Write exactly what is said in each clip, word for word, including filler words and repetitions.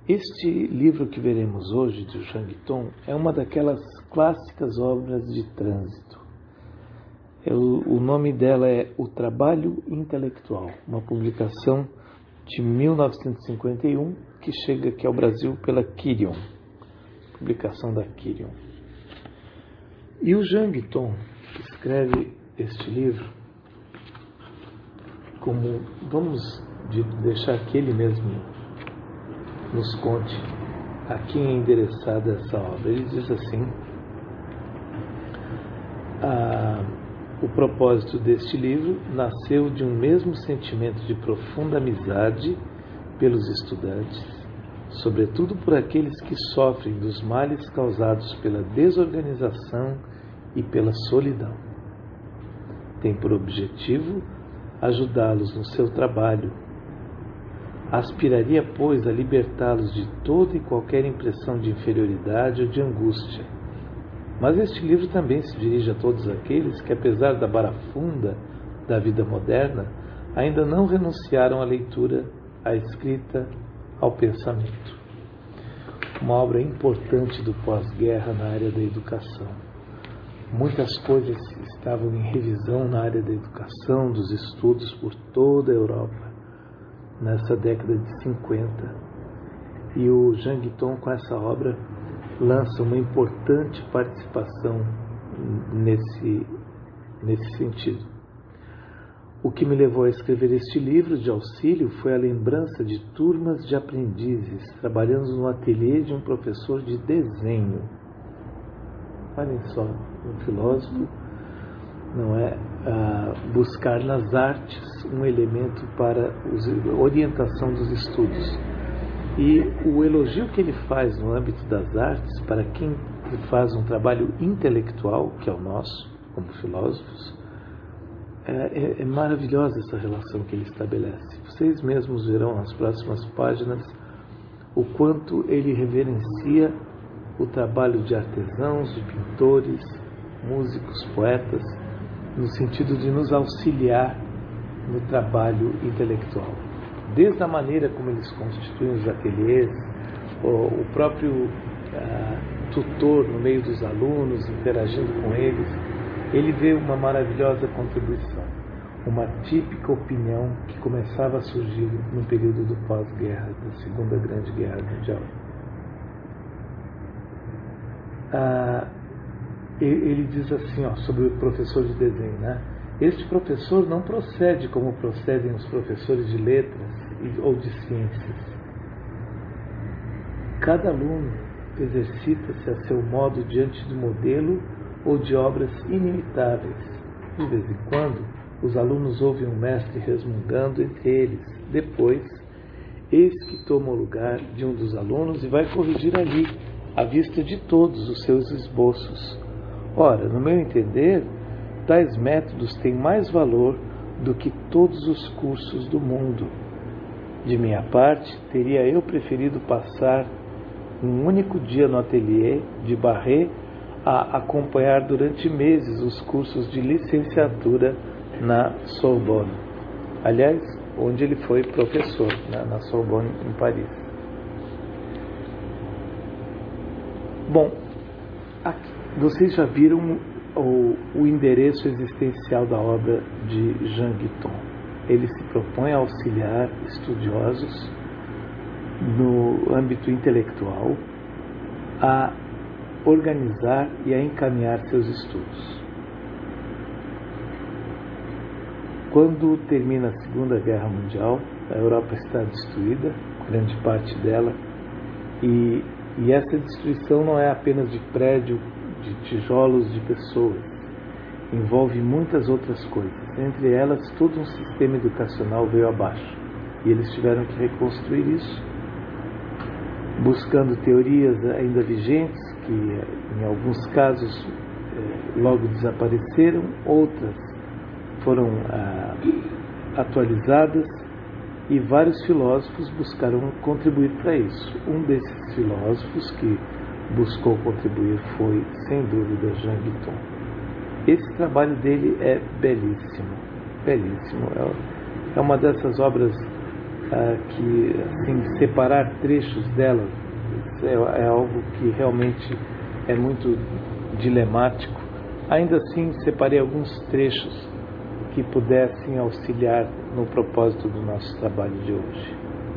Este livro que veremos hoje, de Zhang Tong, é uma daquelas clássicas obras de trânsito. O nome dela é O Trabalho Intelectual, uma publicação de mil novecentos e cinquenta e um, que chega aqui ao Brasil pela Quirion, publicação da Quirion. E o Zhang Tong escreve este livro como, vamos deixar que ele mesmo nos conte a quem é endereçada essa obra. Ele diz assim: ah, o propósito deste livro nasceu de um mesmo sentimento de profunda amizade pelos estudantes, sobretudo por aqueles que sofrem dos males causados pela desorganização e pela solidão. Tem por objetivo ajudá-los no seu trabalho. Aspiraria, pois, a libertá-los de toda e qualquer impressão de inferioridade ou de angústia. Mas este livro também se dirige a todos aqueles que, apesar da barafunda da vida moderna, ainda não renunciaram à leitura, à escrita, ao pensamento. Uma obra importante do pós-guerra na área da educação. Muitas coisas estavam em revisão na área da educação, dos estudos por toda a Europa, nessa década de cinquenta. E o Zhang Tong, com essa obra, lança uma importante participação nesse, nesse sentido. O que me levou a escrever este livro de auxílio foi a lembrança de turmas de aprendizes trabalhando no ateliê de um professor de desenho. Olhem só, um filósofo, não é, ah, buscar nas artes um elemento para a orientação dos estudos. E o elogio que ele faz no âmbito das artes para quem faz um trabalho intelectual, que é o nosso, como filósofos, é, é, é maravilhosa essa relação que ele estabelece. Vocês mesmos verão nas próximas páginas o quanto ele reverencia o trabalho de artesãos, de pintores, músicos, poetas, no sentido de nos auxiliar no trabalho intelectual. Desde a maneira como eles constituem os ateliês, o, o próprio uh, tutor no meio dos alunos, interagindo com eles, ele vê uma maravilhosa contribuição, uma típica opinião que começava a surgir no período do pós-guerra, da Segunda Grande Guerra Mundial. Ah, ele diz assim, ó, sobre o professor de desenho, né? Este professor não procede como procedem os professores de letras ou de ciências. Cada aluno exercita-se a seu modo diante do modelo ou de obras inimitáveis. De vez em quando, os alunos ouvem um mestre resmungando entre eles. Depois, eis que toma o lugar de um dos alunos e vai corrigir ali, à vista de todos, os seus esboços. Ora, no meu entender, tais métodos têm mais valor do que todos os cursos do mundo. De minha parte, teria eu preferido passar um único dia no ateliê de Barré a acompanhar durante meses os cursos de licenciatura na Sorbonne. Aliás, onde ele foi professor, né, na Sorbonne, em Paris. Bom, aqui, vocês já viram o, o endereço existencial da obra de Zhang Tong. Ele se propõe a auxiliar estudiosos no âmbito intelectual a organizar e a encaminhar seus estudos. Quando termina a Segunda Guerra Mundial, a Europa está destruída, grande parte dela, e E essa destruição não é apenas de prédio, de tijolos, de pessoas. Envolve muitas outras coisas. Entre elas, todo um sistema educacional veio abaixo. E eles tiveram que reconstruir isso, buscando teorias ainda vigentes, que em alguns casos logo desapareceram, outras foram ah, atualizadas. E vários filósofos buscaram contribuir para isso. Um desses filósofos que buscou contribuir foi, sem dúvida, Zhang Tong. Esse trabalho dele é belíssimo, belíssimo. É uma dessas obras ah, que assim, separar trechos delas é, é algo que realmente é muito dilemático. Ainda assim, separei alguns trechos que pudessem auxiliar no propósito do nosso trabalho de hoje.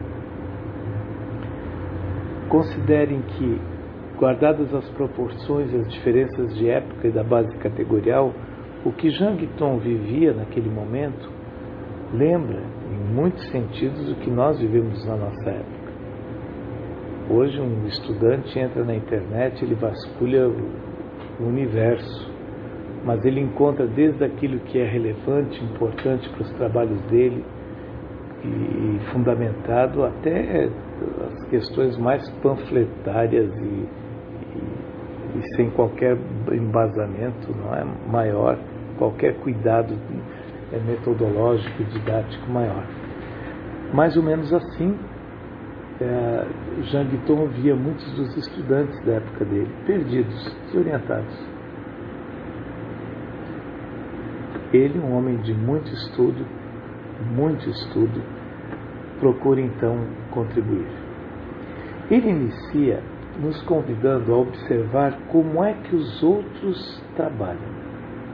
Considerem que, guardadas as proporções e as diferenças de época e da base categorial, o que Jean Guiton vivia naquele momento lembra, em muitos sentidos, o que nós vivemos na nossa época. Hoje, um estudante entra na internet, ele vasculha o universo, mas ele encontra desde aquilo que é relevante, importante para os trabalhos dele e fundamentado até as questões mais panfletárias e, e, e sem qualquer embasamento, não é maior, qualquer cuidado é metodológico e didático maior. Mais ou menos assim, é, Jean Guiton via muitos dos estudantes da época dele, perdidos, desorientados. Ele, um homem de muito estudo, muito estudo, procura então contribuir. Ele inicia nos convidando a observar como é que os outros trabalham.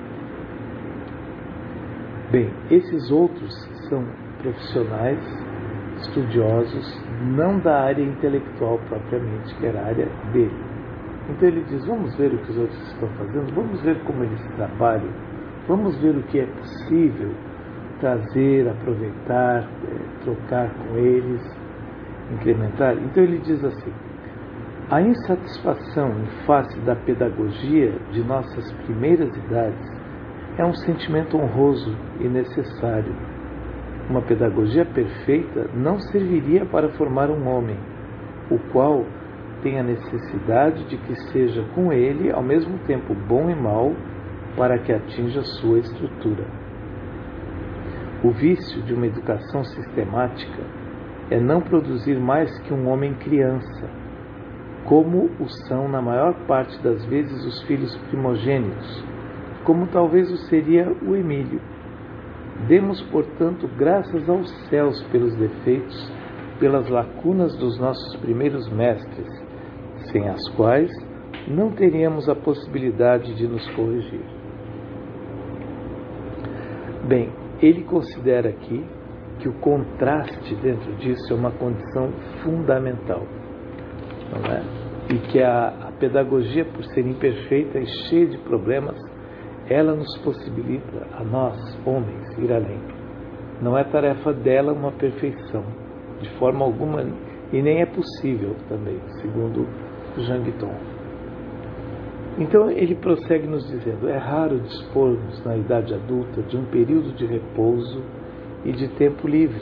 Bem, esses outros são profissionais, estudiosos, não da área intelectual propriamente, que era a área dele. Então ele diz, vamos ver o que os outros estão fazendo, vamos ver como eles trabalham, vamos ver o que é possível trazer, aproveitar, é, trocar com eles, incrementar. Então ele diz assim, a insatisfação em face da pedagogia de nossas primeiras idades é um sentimento honroso e necessário. Uma pedagogia perfeita não serviria para formar um homem, o qual tem a necessidade de que seja com ele ao mesmo tempo bom e mau para que atinja sua estrutura. O vício de uma educação sistemática é não produzir mais que um homem criança, como o são na maior parte das vezes os filhos primogênitos, como talvez o seria o Emílio. Demos, portanto, graças aos céus pelos defeitos, pelas lacunas dos nossos primeiros mestres, sem as quais não teríamos a possibilidade de nos corrigir. Bem, ele considera aqui que o contraste dentro disso é uma condição fundamental, não é? E que a, a pedagogia, por ser imperfeita e cheia de problemas, ela nos possibilita, a nós, homens, ir além. Não é tarefa dela uma perfeição, de forma alguma, e nem é possível também, segundo Jean Guiton. Então ele prossegue nos dizendo, é raro dispormos na idade adulta de um período de repouso e de tempo livre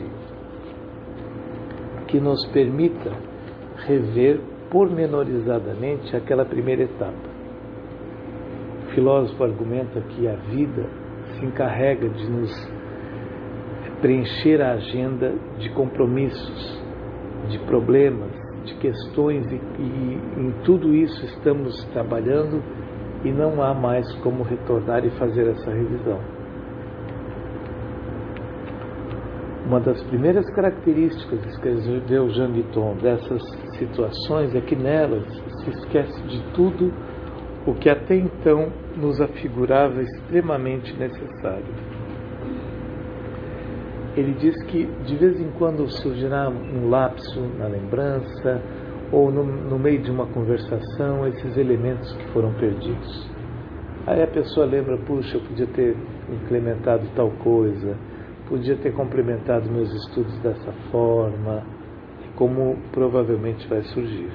que nos permita rever pormenorizadamente aquela primeira etapa. O filósofo argumenta que a vida se encarrega de nos preencher a agenda de compromissos, de problemas, de questões, e, e em tudo isso estamos trabalhando e não há mais como retornar e fazer essa revisão. Uma das primeiras características, escreveu Jean Guiton, dessas situações é que nelas se esquece de tudo o que até então nos afigurava extremamente necessário. Ele diz que de vez em quando surgirá um lapso na lembrança ou no, no meio de uma conversação esses elementos que foram perdidos. Aí a pessoa lembra, puxa, eu podia ter implementado tal coisa, podia ter complementado meus estudos dessa forma, como provavelmente vai surgir.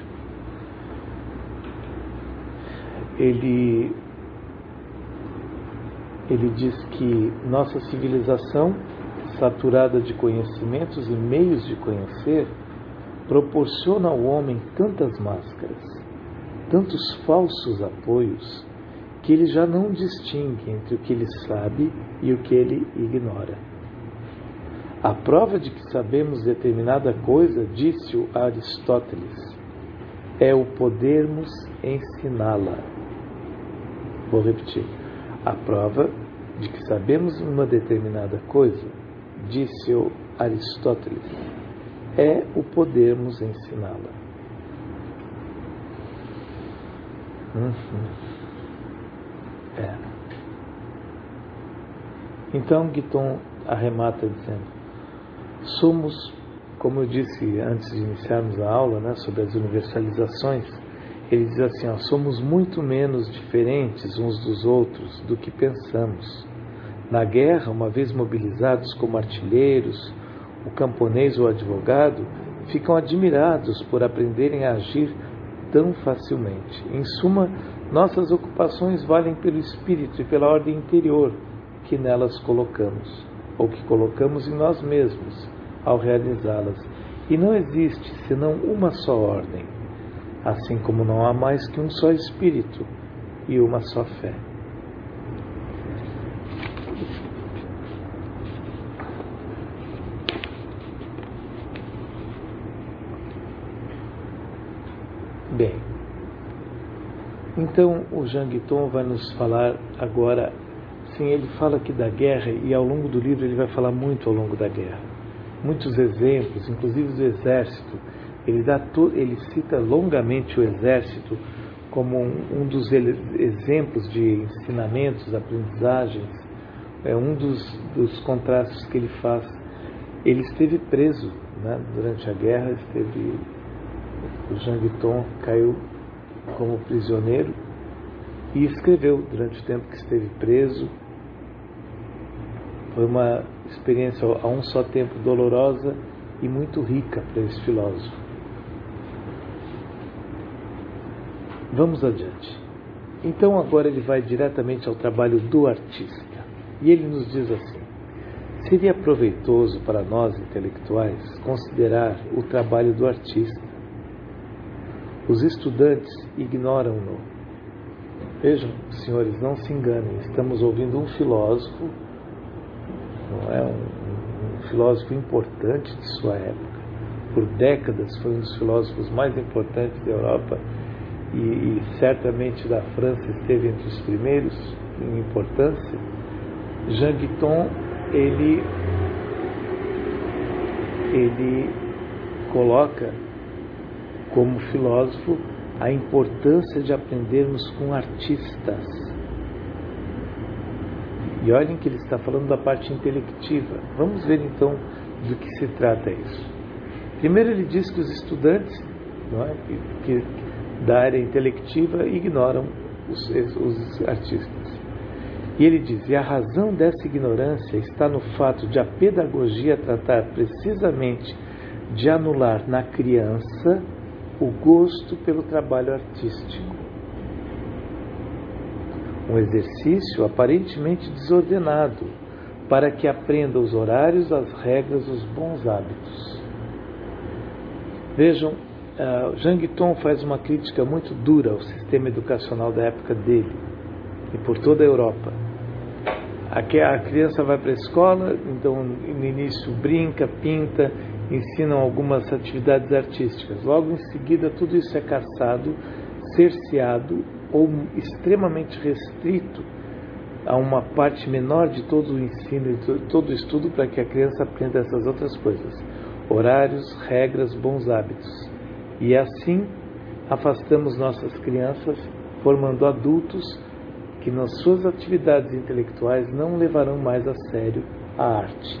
Ele, ele diz que nossa civilização, saturada de conhecimentos e meios de conhecer, proporciona ao homem tantas máscaras, tantos falsos apoios, que ele já não distingue entre o que ele sabe e o que ele ignora. A prova de que sabemos determinada coisa, disse-o Aristóteles, é o podermos ensiná-la. Vou repetir. A prova de que sabemos uma determinada coisa, disse-o Aristóteles, é o podermos ensiná-la. Uhum. É. Então Guiton arremata dizendo: somos, como eu disse antes de iniciarmos a aula, né, sobre as universalizações, ele diz assim, ó, somos muito menos diferentes uns dos outros do que pensamos. Na guerra, uma vez mobilizados como artilheiros, o camponês ou o advogado ficam admirados por aprenderem a agir tão facilmente. Em suma, nossas ocupações valem pelo espírito e pela ordem interior que nelas colocamos, ou que colocamos em nós mesmos ao realizá-las. E não existe senão uma só ordem, assim como não há mais que um só espírito e uma só fé. Bem, então o Jean Guiton vai nos falar agora, sim, ele fala aqui da guerra, e ao longo do livro ele vai falar muito ao longo da guerra. Muitos exemplos, inclusive do exército. Ele, dá to, ele cita longamente o exército como um, um dos exemplos de ensinamentos, aprendizagens, é um dos, dos contrastes que ele faz. Ele esteve preso, né, durante a guerra, esteve, o Jean Guiton caiu como prisioneiro e escreveu durante o tempo que esteve preso. Foi uma experiência a um só tempo dolorosa e muito rica para esse filósofo. Vamos adiante. Então agora ele vai diretamente ao trabalho do artista. E ele nos diz assim: seria proveitoso para nós intelectuais considerar o trabalho do artista. Os estudantes ignoram-no. Vejam, senhores, não se enganem, estamos ouvindo um filósofo, não é? um, um filósofo importante de sua época. Por décadas foi um dos filósofos mais importantes da Europa e, e certamente da França esteve entre os primeiros em importância. Jean Guiton, ele, ele coloca como filósofo a importância de aprendermos com artistas. E olhem que ele está falando da parte intelectiva. Vamos ver então do que se trata isso. Primeiro ele diz que os estudantes, não é, que, que da área intelectiva ignoram os, os artistas. E ele diz: e a razão dessa ignorância está no fato de a pedagogia tratar precisamente de anular na criança o gosto pelo trabalho artístico. Um exercício aparentemente desordenado para que aprenda os horários, as regras, os bons hábitos. Vejam, uh, Jean Guiton faz uma crítica muito dura ao sistema educacional da época dele e por toda a Europa. Aqui a criança vai para a escola, então no início brinca, pinta, ensinam algumas atividades artísticas. Logo em seguida tudo isso é caçado, cerceado ou extremamente restrito a uma parte menor de todo o ensino e todo o estudo para que a criança aprenda essas outras coisas. Horários, regras, bons hábitos. E assim afastamos nossas crianças, formando adultos que nas suas atividades intelectuais não levarão mais a sério a arte.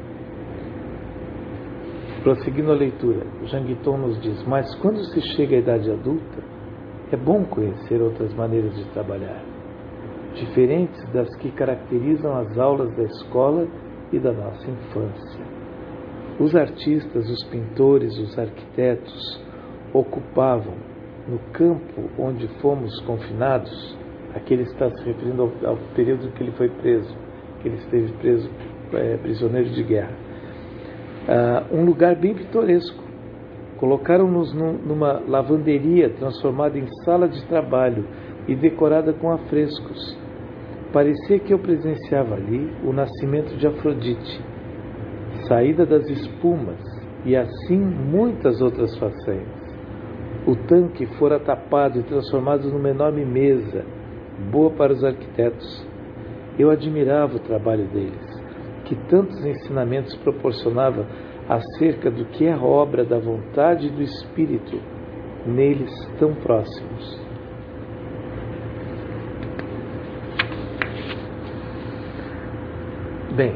Prosseguindo a leitura, Jean Guiton nos diz: mas quando se chega à idade adulta, é bom conhecer outras maneiras de trabalhar, diferentes das que caracterizam as aulas da escola e da nossa infância. Os artistas, os pintores, os arquitetos ocupavam, no campo onde fomos confinados, aqui ele está se referindo ao, ao período que ele foi preso, que ele esteve preso, é, prisioneiro de guerra, Uh, um lugar bem pitoresco. Colocaram-nos num, numa lavanderia transformada em sala de trabalho e decorada com afrescos. Parecia que eu presenciava ali o nascimento de Afrodite, saída das espumas e assim muitas outras façanhas. O tanque fora tapado e transformado numa enorme mesa, boa para os arquitetos. Eu admirava o trabalho deles, que tantos ensinamentos proporcionava acerca do que é obra da vontade e do Espírito neles tão próximos. Bem,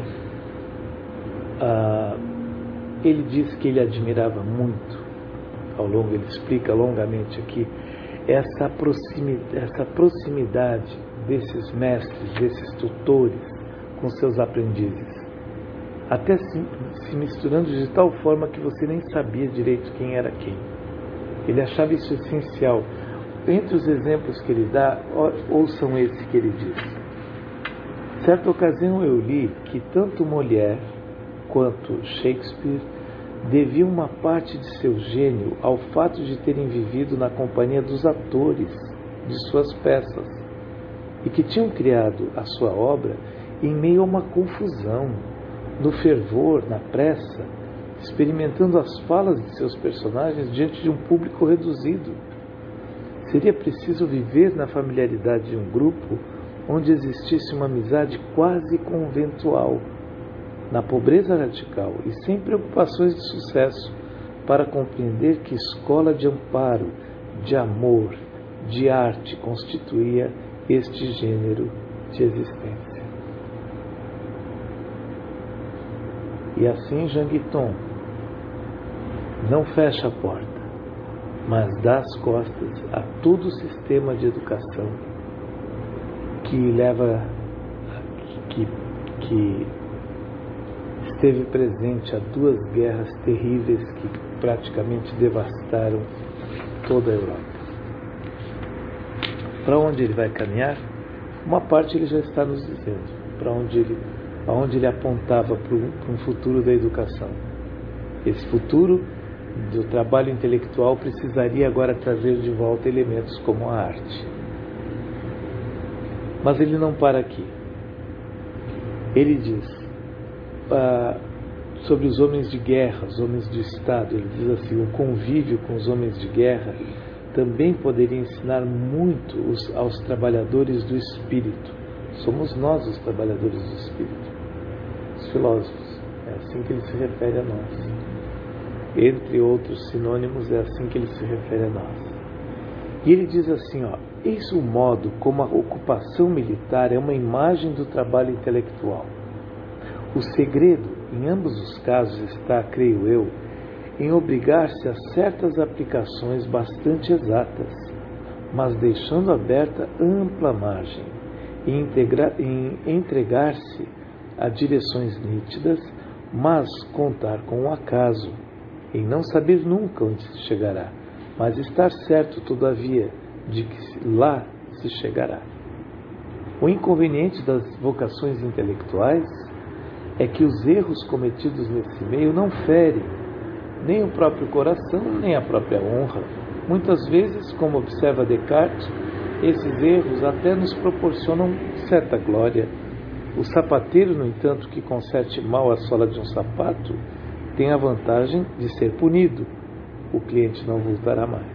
uh, ele diz que ele admirava muito, ao longo, ele explica longamente aqui, essa proximidade, essa proximidade desses mestres, desses tutores com seus aprendizes, até se, se misturando de tal forma que você nem sabia direito quem era quem. Ele achava isso essencial. Entre os exemplos que ele dá, ouçam esse que ele diz. Certa ocasião eu li que tanto Molière quanto Shakespeare deviam uma parte de seu gênio ao fato de terem vivido na companhia dos atores de suas peças e que tinham criado a sua obra em meio a uma confusão, no fervor, na pressa, experimentando as falas de seus personagens diante de um público reduzido. Seria preciso viver na familiaridade de um grupo onde existisse uma amizade quase conventual, na pobreza radical e sem preocupações de sucesso, para compreender que escola de amparo, de amor, de arte constituía este gênero de existência. E assim Jean Guiton não fecha a porta, mas dá as costas a todo o sistema de educação que leva, que, que esteve presente a duas guerras terríveis que praticamente devastaram toda a Europa. Para onde ele vai caminhar? Uma parte ele já está nos dizendo, para onde ele, aonde ele apontava para um, para um futuro da educação. Esse futuro do trabalho intelectual precisaria agora trazer de volta elementos como a arte. Mas ele não para aqui. Ele diz ah, sobre os homens de guerra, os homens de Estado, ele diz assim, o convívio com os homens de guerra também poderia ensinar muito os, aos trabalhadores do espírito. Somos nós os trabalhadores do espírito, os filósofos, é assim que ele se refere a nós. Entre outros sinônimos, é assim que ele se refere a nós. E ele diz assim, ó, eis o modo como a ocupação militar é uma imagem do trabalho intelectual. O segredo, em ambos os casos, está, creio eu, em obrigar-se a certas aplicações bastante exatas, mas deixando aberta ampla margem, e integra- em entregar-se a direções nítidas, mas contar com o acaso, em não saber nunca onde se chegará, mas estar certo, todavia, de que lá se chegará. O inconveniente das vocações intelectuais é que os erros cometidos nesse meio não ferem nem o próprio coração, nem a própria honra. Muitas vezes, como observa Descartes, esses erros até nos proporcionam certa glória. O sapateiro, no entanto, que conserte mal a sola de um sapato, tem a vantagem de ser punido. O cliente não voltará mais.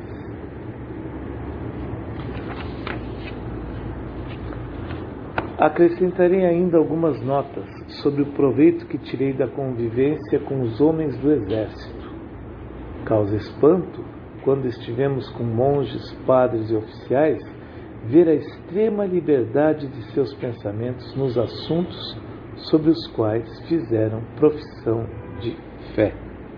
Acrescentarei ainda algumas notas sobre o proveito que tirei da convivência com os homens do exército. Causa espanto, quando estivemos com monges, padres e oficiais, ver a extrema liberdade de seus pensamentos nos assuntos sobre os quais fizeram profissão de fé.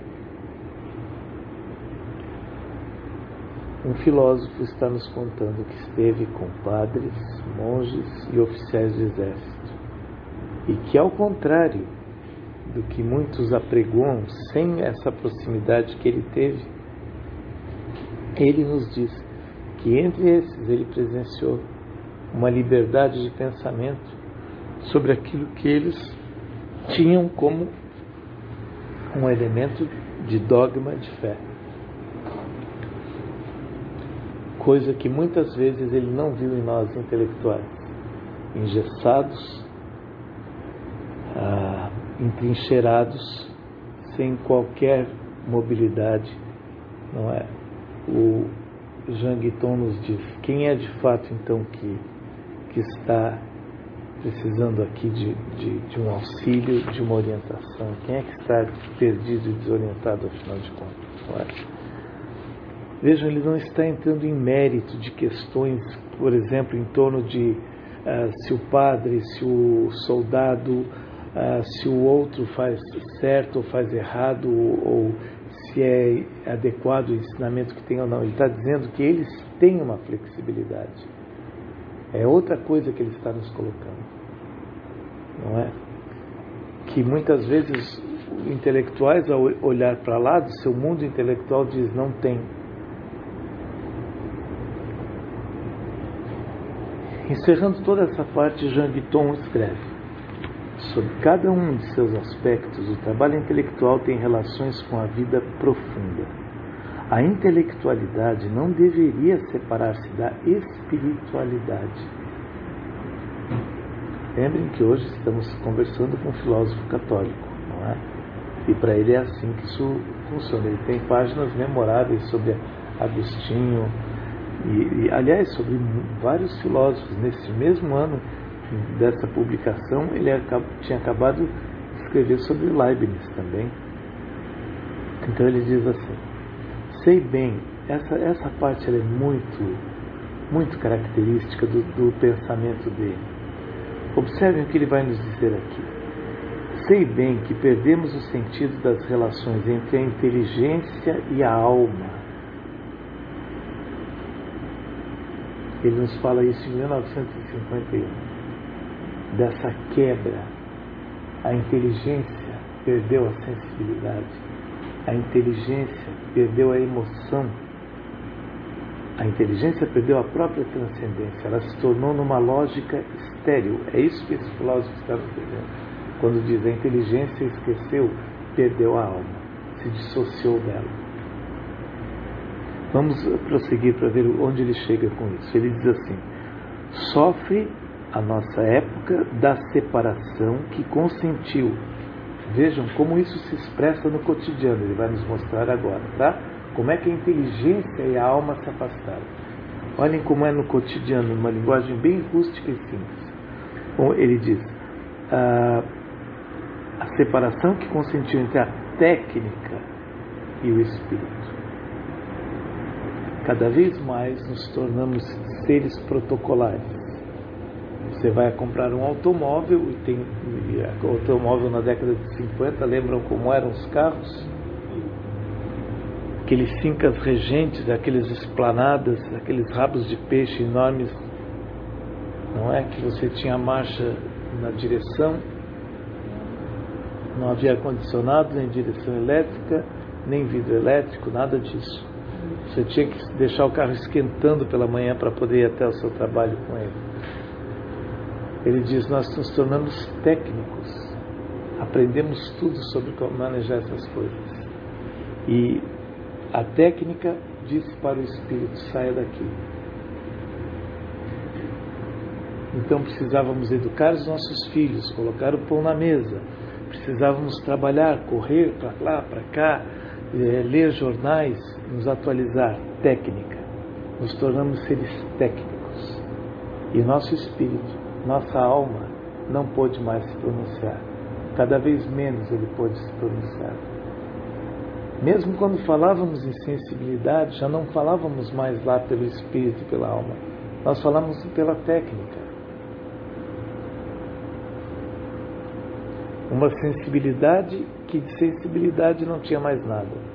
Um filósofo está nos contando que esteve com padres, monges e oficiais do exército e que, ao contrário do que muitos apregoam, sem essa proximidade que ele teve, ele nos diz que entre esses ele presenciou uma liberdade de pensamento sobre aquilo que eles tinham como um elemento de dogma de fé. Coisa que muitas vezes ele não viu em nós intelectuais, engessados, ah, entrincheirados, sem qualquer mobilidade, não é? O Jean Guiton nos diz, quem é de fato então que, que está precisando aqui de, de, de um auxílio, de uma orientação? Quem é que está perdido e desorientado, afinal de contas? Não é? Vejam, ele não está entrando em mérito de questões, por exemplo, em torno de uh, se o padre, se o soldado, uh, se o outro faz certo ou faz errado, ou, ou se é adequado o ensinamento que tem ou não. Ele está dizendo que eles têm uma flexibilidade. É outra coisa que ele está nos colocando. Não é? Que muitas vezes intelectuais, ao olhar para lá do seu mundo intelectual, diz não tem. Encerrando toda essa parte, Jean Guiton escreve: sobre cada um de seus aspectos, o trabalho intelectual tem relações com a vida profunda. A intelectualidade não deveria separar-se da espiritualidade. Lembrem que hoje estamos conversando com um filósofo católico, não é? E para ele é assim que isso funciona. Ele tem páginas memoráveis sobre Agostinho, e, e aliás, sobre vários filósofos. Nesse mesmo ano dessa publicação, ele tinha acabado de escrever sobre Leibniz também. Então ele diz assim: sei bem, essa, essa parte ela é muito, muito característica do, do pensamento dele. Observem o que ele vai nos dizer aqui. Sei bem que perdemos o sentido das relações entre a inteligência e a alma. Ele nos fala isso em mil novecentos e cinquenta e um. Dessa quebra, a inteligência perdeu a sensibilidade. A inteligência perdeu a emoção. A inteligência perdeu a própria transcendência. Ela se tornou numa lógica estéril. É isso que esse filósofo está dizendo. Quando diz a inteligência esqueceu, perdeu a alma, se dissociou dela. Vamos prosseguir para ver onde ele chega com isso. Ele diz assim: sofre a nossa época da separação que consentiu. Vejam como isso se expressa no cotidiano. Ele vai nos mostrar agora, tá? Como é que a inteligência e a alma se afastaram. Olhem como é no cotidiano, numa linguagem bem rústica e simples. Bom, ele diz: a, a separação que consentiu entre a técnica e o espírito. Cada vez mais nos tornamos seres protocolares. Você vai comprar um automóvel, e tem e automóvel na década de cinquenta, lembram como eram os carros? Aqueles fincas regentes, aqueles esplanadas, aqueles rabos de peixe enormes, não é? Que você tinha marcha na direção, não havia ar-condicionado, nem direção elétrica, nem vidro elétrico, nada disso. Você tinha que deixar o carro esquentando pela manhã para poder ir até o seu trabalho com ele. Ele diz: nós nos tornamos técnicos, aprendemos tudo sobre como manejar essas coisas. E a técnica diz para o espírito: saia daqui. Então precisávamos educar os nossos filhos, colocar o pão na mesa, precisávamos trabalhar, correr para lá, para cá, ler jornais, nos atualizar. Técnica. Nos tornamos seres técnicos. E o nosso espírito, nossa alma, não pôde mais se pronunciar. Cada vez menos ele pôde se pronunciar. Mesmo quando falávamos em sensibilidade, já não falávamos mais lá pelo espírito e pela alma. Nós falávamos pela técnica. Uma sensibilidade que de sensibilidade não tinha mais nada.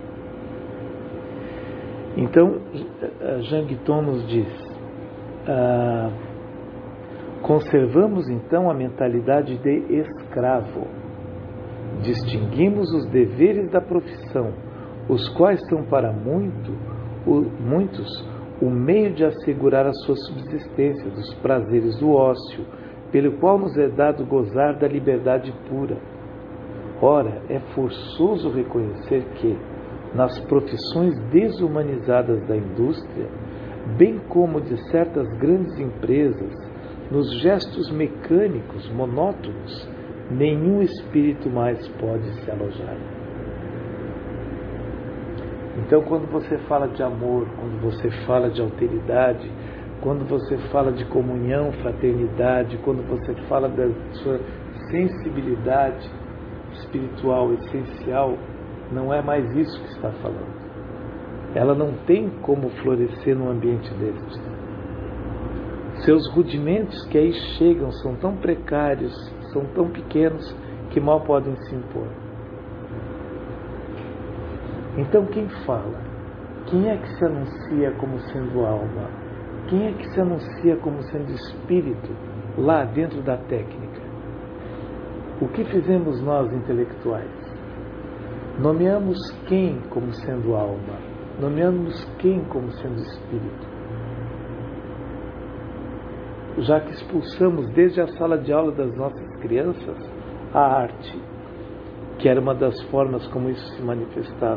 Então, Jean Guiton nos diz: ah, conservamos então a mentalidade de escravo. Distinguimos os deveres da profissão, os quais são para muito, o, muitos o meio de assegurar a sua subsistência, dos prazeres do ócio, pelo qual nos é dado gozar da liberdade pura. Ora, é forçoso reconhecer que, nas profissões desumanizadas da indústria, bem como de certas grandes empresas, nos gestos mecânicos, monótonos, nenhum espírito mais pode se alojar. Então, quando você fala de amor, quando você fala de alteridade, quando você fala de comunhão, fraternidade, quando você fala da sua sensibilidade espiritual essencial, não é mais isso que está falando. Ela não tem como florescer num ambiente destes. Seus rudimentos que aí chegam são tão precários, são tão pequenos, que mal podem se impor. Então quem fala? Quem é que se anuncia como sendo alma? Quem é que se anuncia como sendo espírito lá dentro da técnica? O que fizemos nós intelectuais? Nomeamos quem como sendo alma? Nomeamos quem como sendo espírito? Já que expulsamos desde a sala de aula das nossas crianças a arte, que era uma das formas como isso se manifestava.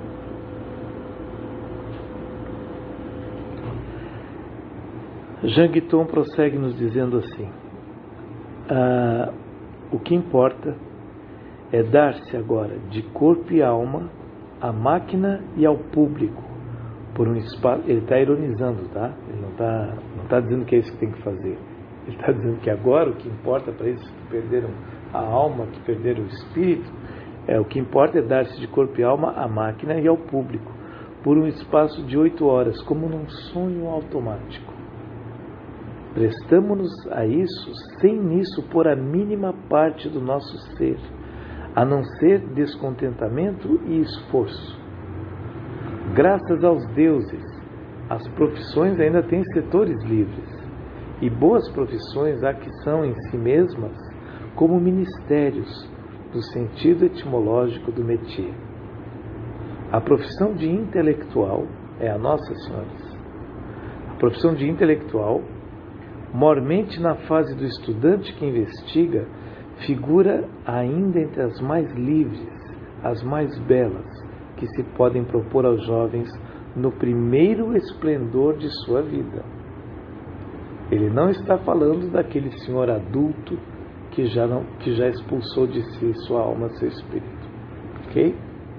Jean Guiton prossegue nos dizendo assim: ah, o que importa é dar-se agora de corpo e alma à máquina e ao público por um espaço. Ele está ironizando, tá? Ele não está não tá dizendo que é isso que tem que fazer. Ele está dizendo que agora o que importa para esses que perderam a alma, que perderam o espírito, é o que importa é dar-se de corpo e alma à máquina e ao público por um espaço de oito horas, como num sonho automático. Prestamo-nos a isso sem nisso pôr a mínima parte do nosso ser, a não ser descontentamento e esforço. Graças aos deuses, as profissões ainda têm setores livres, e boas profissões há que são em si mesmas como ministérios do sentido etimológico do métier. A profissão de intelectual é a nossa, senhores. A profissão de intelectual, mormente na fase do estudante que investiga, figura ainda entre as mais livres, as mais belas, que se podem propor aos jovens no primeiro esplendor de sua vida. Ele não está falando daquele senhor adulto que já, não, que já expulsou de si sua alma, seu espírito. Ok?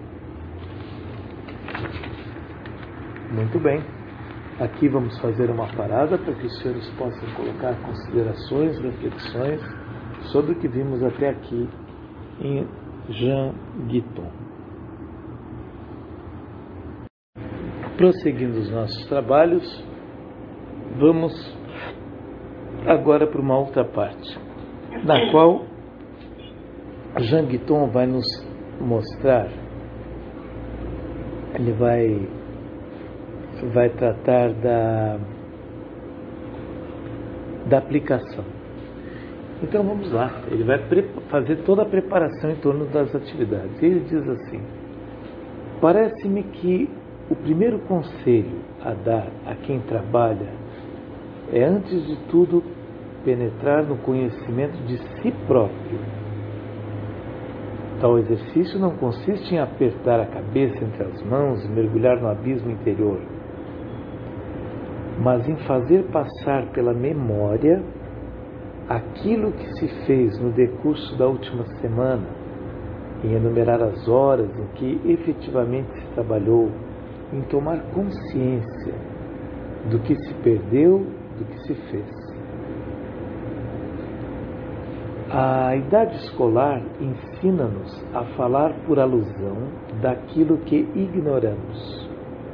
Muito bem. Aqui vamos fazer uma parada para que os senhores possam colocar considerações, reflexões sobre o que vimos até aqui em Jean Guiton. Prosseguindo os nossos trabalhos, vamos agora para uma outra parte, na qual Jean Guiton vai nos mostrar, ele vai, vai tratar da, da aplicação. Então vamos lá, ele vai fazer toda a preparação em torno das atividades. Ele diz assim: parece-me que o primeiro conselho a dar a quem trabalha é, antes de tudo, penetrar no conhecimento de si próprio. Tal exercício não consiste em apertar a cabeça entre as mãos e mergulhar no abismo interior, mas em fazer passar pela memória aquilo que se fez no decurso da última semana, em enumerar as horas em que efetivamente se trabalhou, em tomar consciência do que se perdeu, do que se fez. A idade escolar ensina-nos a falar por alusão daquilo que ignoramos.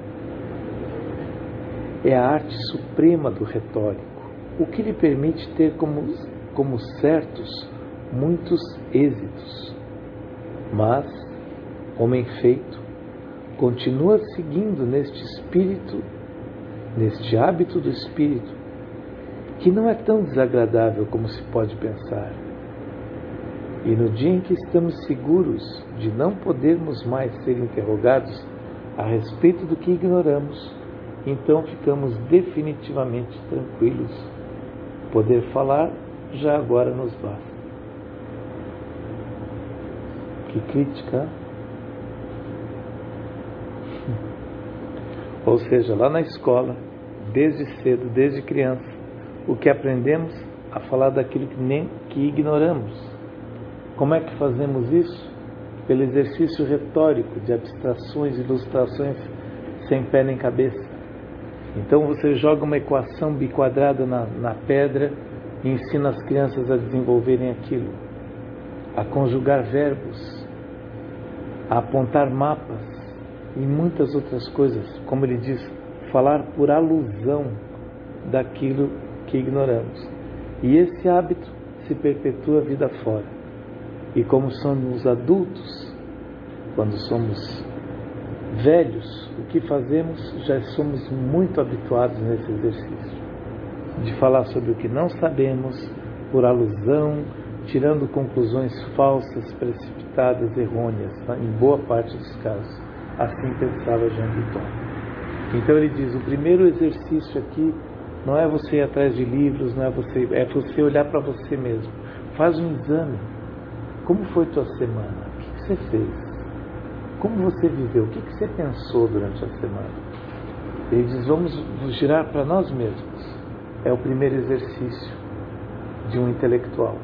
É a arte suprema do retórico, o que lhe permite ter como, como certos muitos êxitos. Mas, homem feito, continua seguindo neste espírito, neste hábito do espírito, que não é tão desagradável como se pode pensar. E no dia em que estamos seguros de não podermos mais ser interrogados a respeito do que ignoramos, então ficamos definitivamente tranquilos. Poder falar já agora nos basta. Que crítica! Ou seja, lá na escola, desde cedo, desde criança, o que aprendemos a falar daquilo que nem que ignoramos. Como é que fazemos isso? Pelo exercício retórico de abstrações e ilustrações sem pé nem cabeça. Então você joga uma equação biquadrada na, na pedra e ensina as crianças a desenvolverem aquilo, a conjugar verbos, a apontar mapas e muitas outras coisas, como ele diz, falar por alusão daquilo que ignoramos. E esse hábito se perpetua a vida fora. E como somos adultos, quando somos velhos, o que fazemos? Já somos muito habituados nesse exercício de falar sobre o que não sabemos, por alusão, tirando conclusões falsas, precipitadas, errôneas, em boa parte dos casos. Assim pensava Jean Guiton. Então ele diz, o primeiro exercício aqui não é você ir atrás de livros, não é você, é você olhar para você mesmo. Faz um exame. Como foi tua semana? O que, que você fez? Como você viveu? O que, que você pensou durante a semana? Ele diz, vamos girar para nós mesmos. É o primeiro exercício de um intelectual.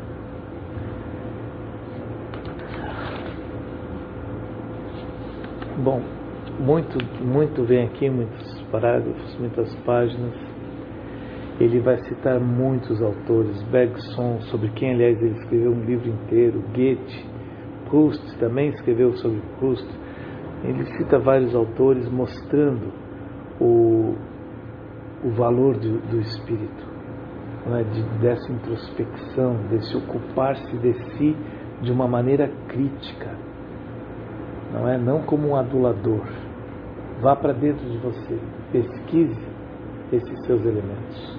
Bom, muito, muito vem aqui, muitos parágrafos, muitas páginas. Ele vai citar muitos autores, Bergson, sobre quem, aliás, ele escreveu um livro inteiro, Goethe, Proust também escreveu sobre Proust. Ele cita vários autores mostrando o, o valor do, do espírito, não é? de, dessa introspecção, desse ocupar-se de si de uma maneira crítica, não é? Não como um adulador. Vá para dentro de você, pesquise esses seus elementos.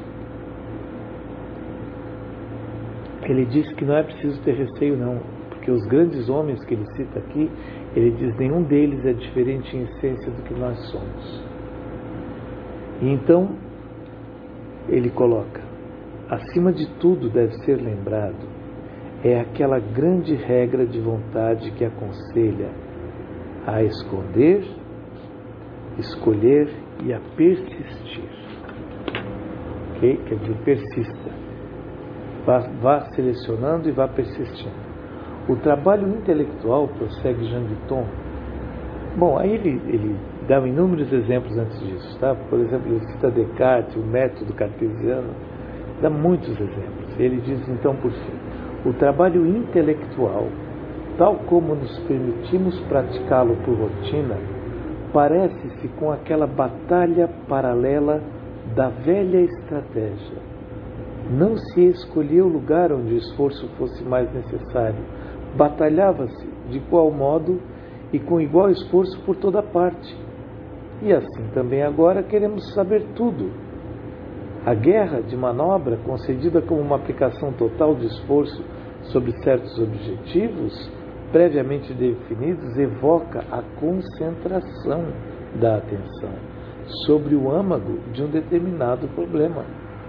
Ele diz que não é preciso ter receio, não, porque os grandes homens que ele cita aqui, ele diz, nenhum deles é diferente em essência do que nós somos. E então, ele coloca, acima de tudo deve ser lembrado, é aquela grande regra de vontade que aconselha a esconder, escolher e a persistir. Ok? Quer dizer, persista. Vá, vá selecionando e vá persistindo. O trabalho intelectual, prossegue Jean Guiton. Bom, aí ele, ele dá inúmeros exemplos antes disso, tá? Por exemplo, ele cita Descartes, o método cartesiano, dá muitos exemplos. Ele diz, então, por fim, o trabalho intelectual, tal como nos permitimos praticá-lo por rotina, parece-se com aquela batalha paralela da velha estratégia. Não se escolhia o lugar onde o esforço fosse mais necessário. Batalhava-se de igual modo e com igual esforço por toda parte. E assim também agora queremos saber tudo. A guerra de manobra, concedida como uma aplicação total de esforço sobre certos objetivos, previamente definidos, evoca a concentração da atenção sobre o âmago de um determinado problema.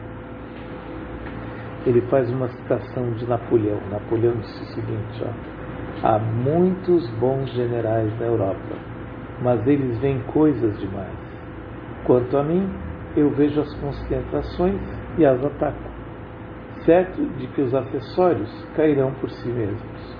Ele faz uma citação de Napoleão. Napoleão disse o seguinte, ó, há muitos bons generais na Europa, mas eles veem coisas demais. Quanto a mim, eu vejo as concentrações e as ataco, certo de que os acessórios cairão por si mesmos.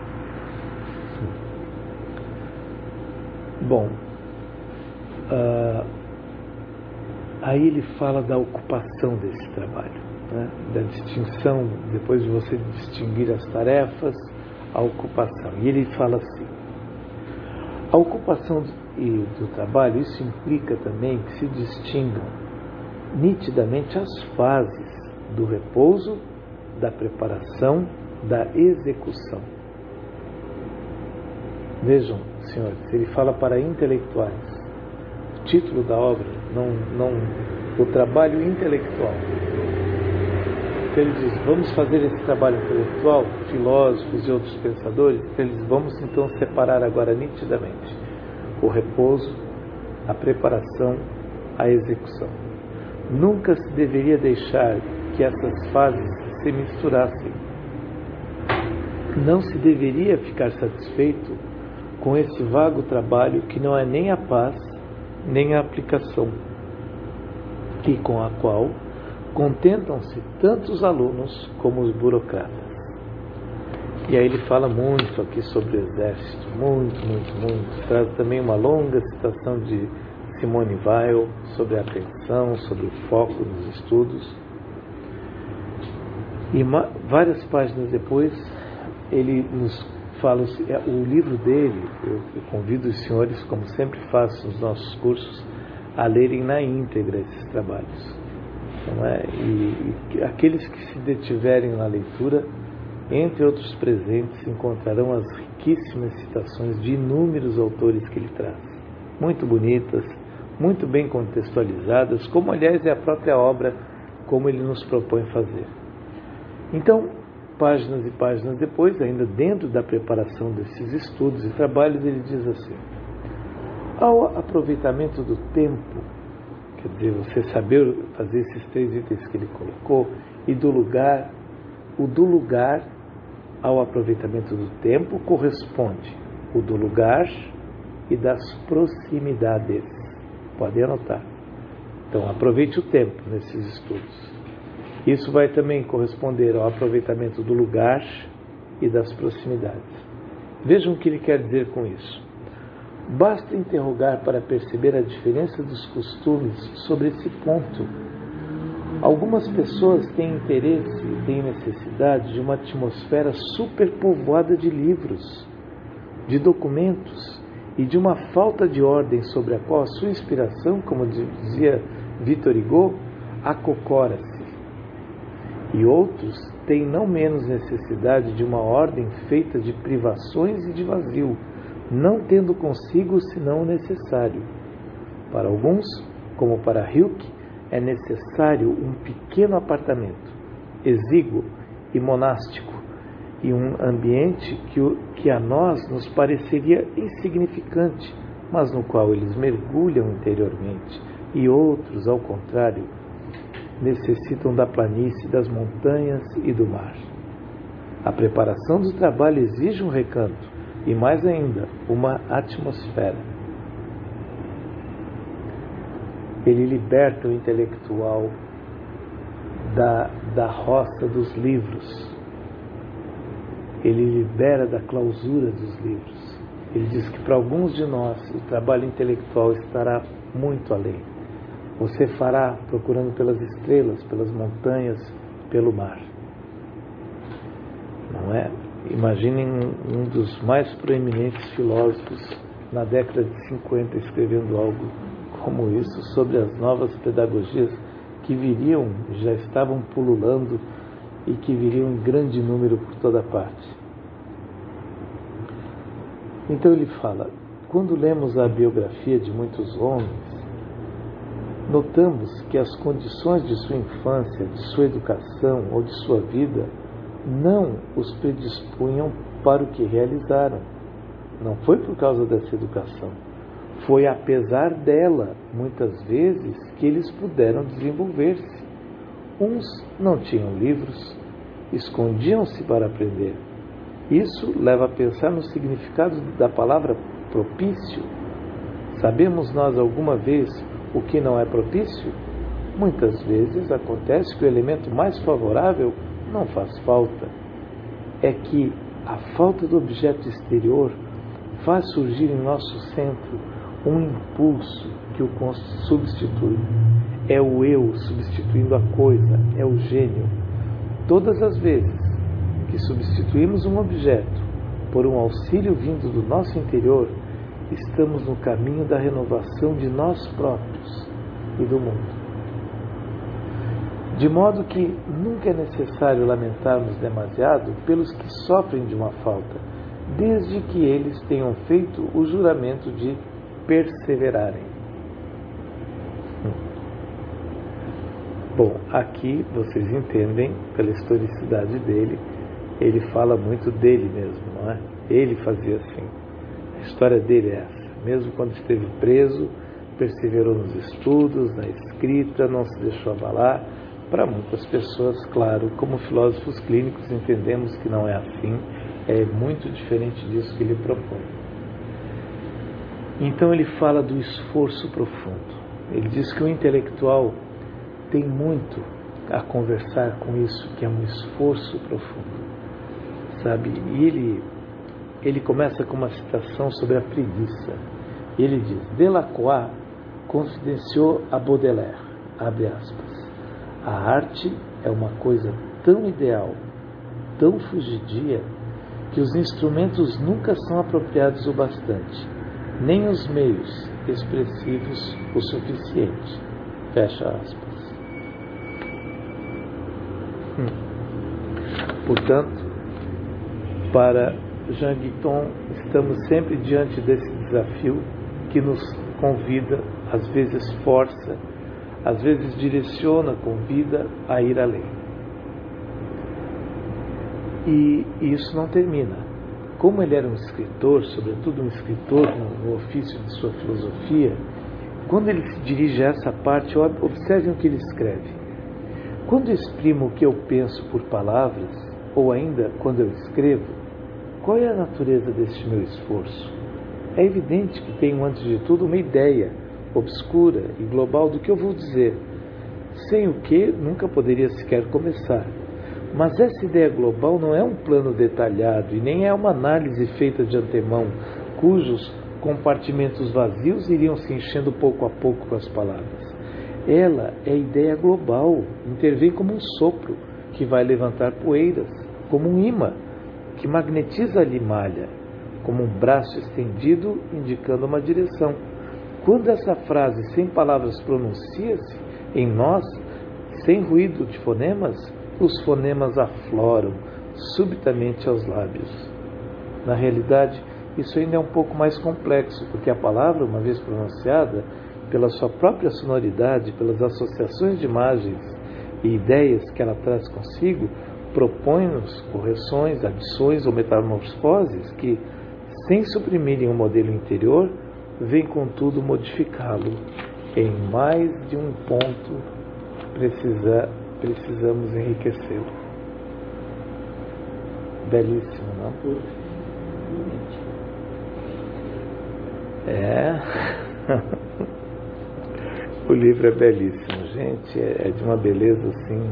Bom, uh, aí ele fala da ocupação desse trabalho, né? Da distinção, depois de você distinguir as tarefas, a ocupação. E ele fala assim, a ocupação do, do trabalho, isso implica também que se distingam nitidamente as fases do repouso, da preparação, da execução. Vejam, senhores, ele fala para intelectuais. O título da obra, não, não, o trabalho intelectual. Então ele diz, vamos fazer esse trabalho intelectual, filósofos e outros pensadores, então eles vamos então separar agora nitidamente o repouso, a preparação, a execução. Nunca se deveria deixar que essas fases se misturassem. Não se deveria ficar satisfeito com esse vago trabalho que não é nem a paz, nem a aplicação, e com a qual contentam-se tanto os alunos como os burocratas. E aí ele fala muito aqui sobre o exército, muito, muito, muito. Traz também uma longa citação de Simone Weil, sobre a atenção, sobre o foco nos estudos. E uma, várias páginas depois, ele nos fala, o livro dele, eu, eu convido os senhores, como sempre faço nos nossos cursos, a lerem na íntegra esses trabalhos. Não é? E, e aqueles que se detiverem na leitura, entre outros presentes, encontrarão as riquíssimas citações de inúmeros autores que ele traz. Muito bonitas, muito bem contextualizadas, como aliás é a própria obra, como ele nos propõe fazer. Então, páginas e páginas depois, ainda dentro da preparação desses estudos e trabalhos, ele diz assim: ao aproveitamento do tempo, quer dizer, você saber fazer esses três itens que ele colocou, e do lugar, o do lugar ao aproveitamento do tempo corresponde o do lugar e das proximidades. Podem anotar. Então, aproveite o tempo nesses estudos. Isso vai também corresponder ao aproveitamento do lugar e das proximidades. Vejam o que ele quer dizer com isso. Basta interrogar para perceber a diferença dos costumes sobre esse ponto. Algumas pessoas têm interesse e têm necessidade de uma atmosfera superpovoada de livros, de documentos e de uma falta de ordem sobre a qual a sua inspiração, como dizia Victor Hugo, acocora-se. E outros têm não menos necessidade de uma ordem feita de privações e de vazio, não tendo consigo senão o necessário. Para alguns, como para Hilke, é necessário um pequeno apartamento, exíguo e monástico, e um ambiente que, que a nós nos pareceria insignificante, mas no qual eles mergulham interiormente, e outros, ao contrário, necessitam da planície, das montanhas e do mar. A preparação do trabalho exige um recanto, e mais ainda, uma atmosfera. Ele liberta o intelectual da, da roça dos livros. Ele libera da clausura dos livros. Ele diz que para alguns de nós o trabalho intelectual estará muito além. Você fará procurando pelas estrelas, pelas montanhas, pelo mar. Não é? Imaginem um dos mais proeminentes filósofos na década de cinquenta escrevendo algo como isso sobre as novas pedagogias que viriam, já estavam pululando e que viriam em grande número por toda parte. Então ele fala, quando lemos a biografia de muitos homens, notamos que as condições de sua infância, de sua educação ou de sua vida não os predispunham para o que realizaram. Não foi por causa dessa educação. Foi apesar dela, muitas vezes, que eles puderam desenvolver-se. Uns não tinham livros, escondiam-se para aprender. Isso leva a pensar no significado da palavra propício. Sabemos nós alguma vez o que não é propício? Muitas vezes acontece que o elemento mais favorável não faz falta. É que a falta do objeto exterior faz surgir em nosso centro um impulso que o substitui. É o eu substituindo a coisa, é o gênio. Todas as vezes que substituímos um objeto por um auxílio vindo do nosso interior, estamos no caminho da renovação de nós próprios e do mundo. De modo que nunca é necessário lamentarmos demasiado pelos que sofrem de uma falta, desde que eles tenham feito o juramento de perseverarem. Bom, aqui vocês entendem, pela historicidade dele, ele fala muito dele mesmo, não é? Ele fazia assim. A história dele é essa. Mesmo quando esteve preso, perseverou nos estudos, na escrita, não se deixou abalar. Para muitas pessoas, claro, como filósofos clínicos, entendemos que não é assim. É muito diferente disso que ele propõe. Então ele fala do esforço profundo. Ele diz que o intelectual tem muito a conversar com isso, que é um esforço profundo. Sabe? E ele, ele começa com uma citação sobre a preguiça. Ele diz, Delacroix confidenciou a Baudelaire, abre aspas, a arte é uma coisa tão ideal, tão fugidia, que os instrumentos nunca são apropriados o bastante, nem os meios expressivos o suficiente. Fecha aspas. Hum. Portanto, para Jean Guiton, estamos sempre diante desse desafio que nos convida, às vezes força, às vezes direciona, convida a ir além. E isso não termina. Como ele era um escritor, sobretudo um escritor no, no ofício de sua filosofia, quando ele se dirige a essa parte, observem o que ele escreve. Quando exprimo o que eu penso por palavras, ou ainda quando eu escrevo, qual é a natureza deste meu esforço? É evidente que tenho, antes de tudo, uma ideia obscura e global do que eu vou dizer, sem o que nunca poderia sequer começar. Mas essa ideia global não é um plano detalhado e nem é uma análise feita de antemão, cujos compartimentos vazios iriam se enchendo pouco a pouco com as palavras. Ela é a ideia global, intervém como um sopro que vai levantar poeiras, como um imã que magnetiza a limalha, como um braço estendido indicando uma direção. Quando essa frase sem palavras pronuncia-se em nós, sem ruído de fonemas, os fonemas afloram subitamente aos lábios. Na realidade, isso ainda é um pouco mais complexo, porque a palavra, uma vez pronunciada, pela sua própria sonoridade, pelas associações de imagens e ideias que ela traz consigo, propõe-nos correções, adições ou metamorfoses que, sem suprimirem o modelo interior, vêm contudo modificá-lo. Em mais de um ponto precisa, precisamos enriquecê-lo. Belíssimo, não? É. O livro é belíssimo, gente. É de uma beleza assim.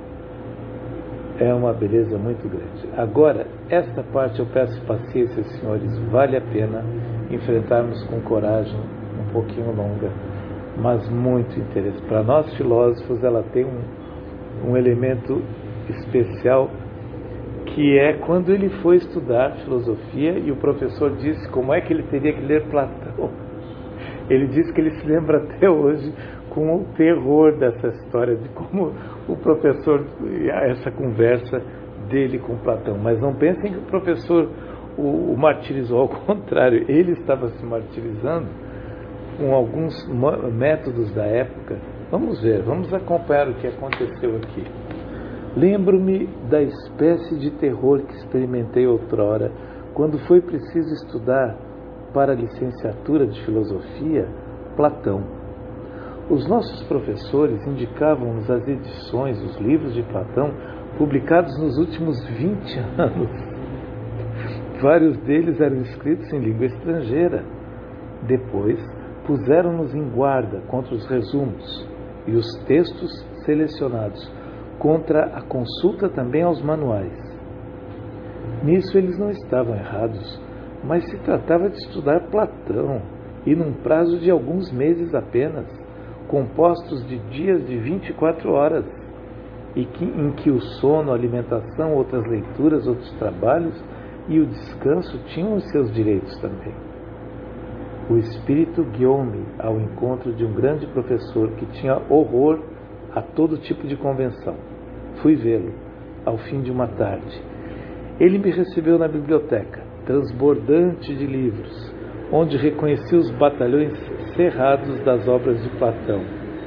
É uma beleza muito grande. Agora, esta parte eu peço paciência, senhores. Vale a pena enfrentarmos com coragem, um pouquinho longa, mas muito interessante. Para nós filósofos, ela tem um, um elemento especial, que é quando ele foi estudar filosofia e o professor disse como é que ele teria que ler Platão. Ele disse que ele se lembra até hoje com o terror dessa história, de como o professor, essa conversa dele com Platão. Mas não pensem que o professor o, o martirizou, ao contrário, ele estava se martirizando com alguns métodos da época. Vamos ver, vamos acompanhar o que aconteceu aqui. Lembro-me da espécie de terror que experimentei outrora, quando foi preciso estudar para a licenciatura de filosofia Platão. Os nossos professores indicavam-nos as edições, os livros de Platão, publicados nos últimos vinte anos. Vários deles eram escritos em língua estrangeira. Depois, puseram-nos em guarda contra os resumos e os textos selecionados, contra a consulta também aos manuais. Nisso eles não estavam errados, mas se tratava de estudar Platão, e num prazo de alguns meses apenas, compostos de dias de vinte e quatro horas, e que, em que o sono, a alimentação, outras leituras, outros trabalhos e o descanso tinham os seus direitos também. O espírito guiou-me ao encontro de um grande professor que tinha horror a todo tipo de convenção. Fui vê-lo ao fim de uma tarde. Ele me recebeu na biblioteca, transbordante de livros, onde reconheci os batalhões cerrados das obras de Platão.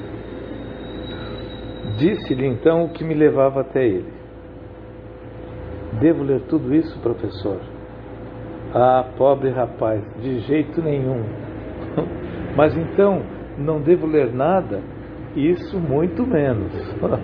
Disse-lhe então o que me levava até ele. Devo ler tudo isso, professor? Ah, pobre rapaz, de jeito nenhum. Mas então, não devo ler nada? Isso muito menos.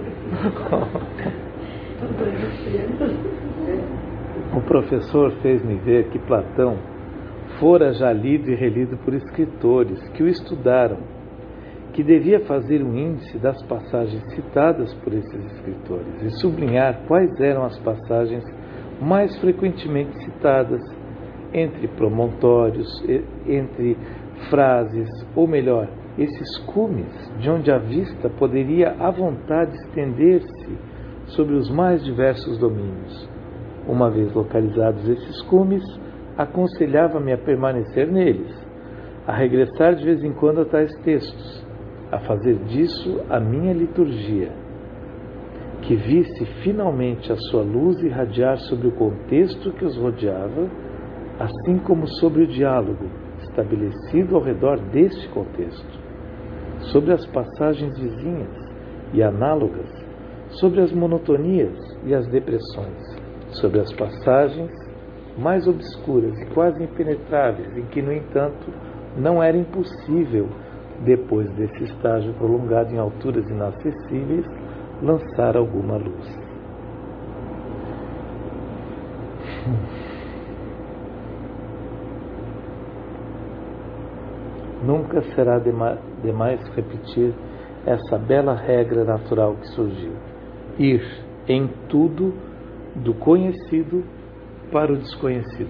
O professor fez-me ver que Platão fora já lido e relido por escritores que o estudaram, que devia fazer um índice das passagens citadas por esses escritores e sublinhar quais eram as passagens mais frequentemente citadas, entre promontórios, entre frases, ou melhor, esses cumes, de onde a vista poderia à vontade estender-se sobre os mais diversos domínios. Uma vez localizados esses cumes, aconselhava-me a permanecer neles, a regressar de vez em quando a tais textos, a fazer disso a minha liturgia, que visse finalmente a sua luz irradiar sobre o contexto que os rodeava, assim como sobre o diálogo estabelecido ao redor deste contexto, sobre as passagens vizinhas e análogas, sobre as monotonias e as depressões, sobre as passagens mais obscuras e quase impenetráveis, em que, no entanto, não era impossível, depois desse estágio prolongado em alturas inacessíveis, lançar alguma luz. Nunca será demais repetir essa bela regra natural que surgiu: ir em tudo do conhecido para o desconhecido.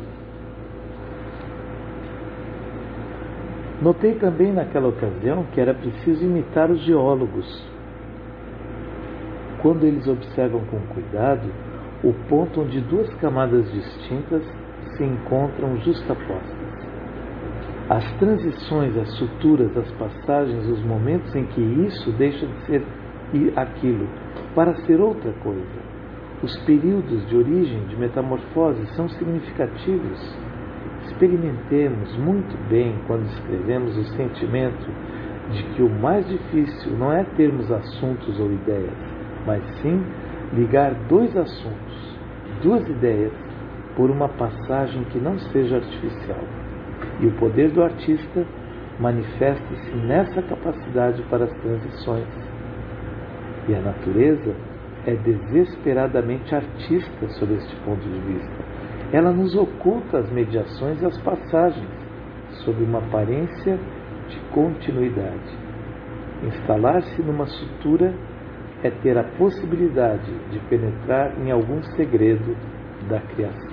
Notei também naquela ocasião que era preciso imitar os geólogos, quando eles observam com cuidado o ponto onde duas camadas distintas se encontram justapostas. As transições, as suturas, as passagens, os momentos em que isso deixa de ser aquilo para ser outra coisa. Os períodos de origem, de metamorfose, são significativos. Experimentemos muito bem, quando escrevemos, o sentimento de que o mais difícil não é termos assuntos ou ideias, mas sim ligar dois assuntos, duas ideias, por uma passagem que não seja artificial. E o poder do artista manifesta-se nessa capacidade para as transições. E a natureza é desesperadamente artista sob este ponto de vista. Ela nos oculta as mediações e as passagens, sob uma aparência de continuidade. Instalar-se numa sutura é ter a possibilidade de penetrar em algum segredo da criação.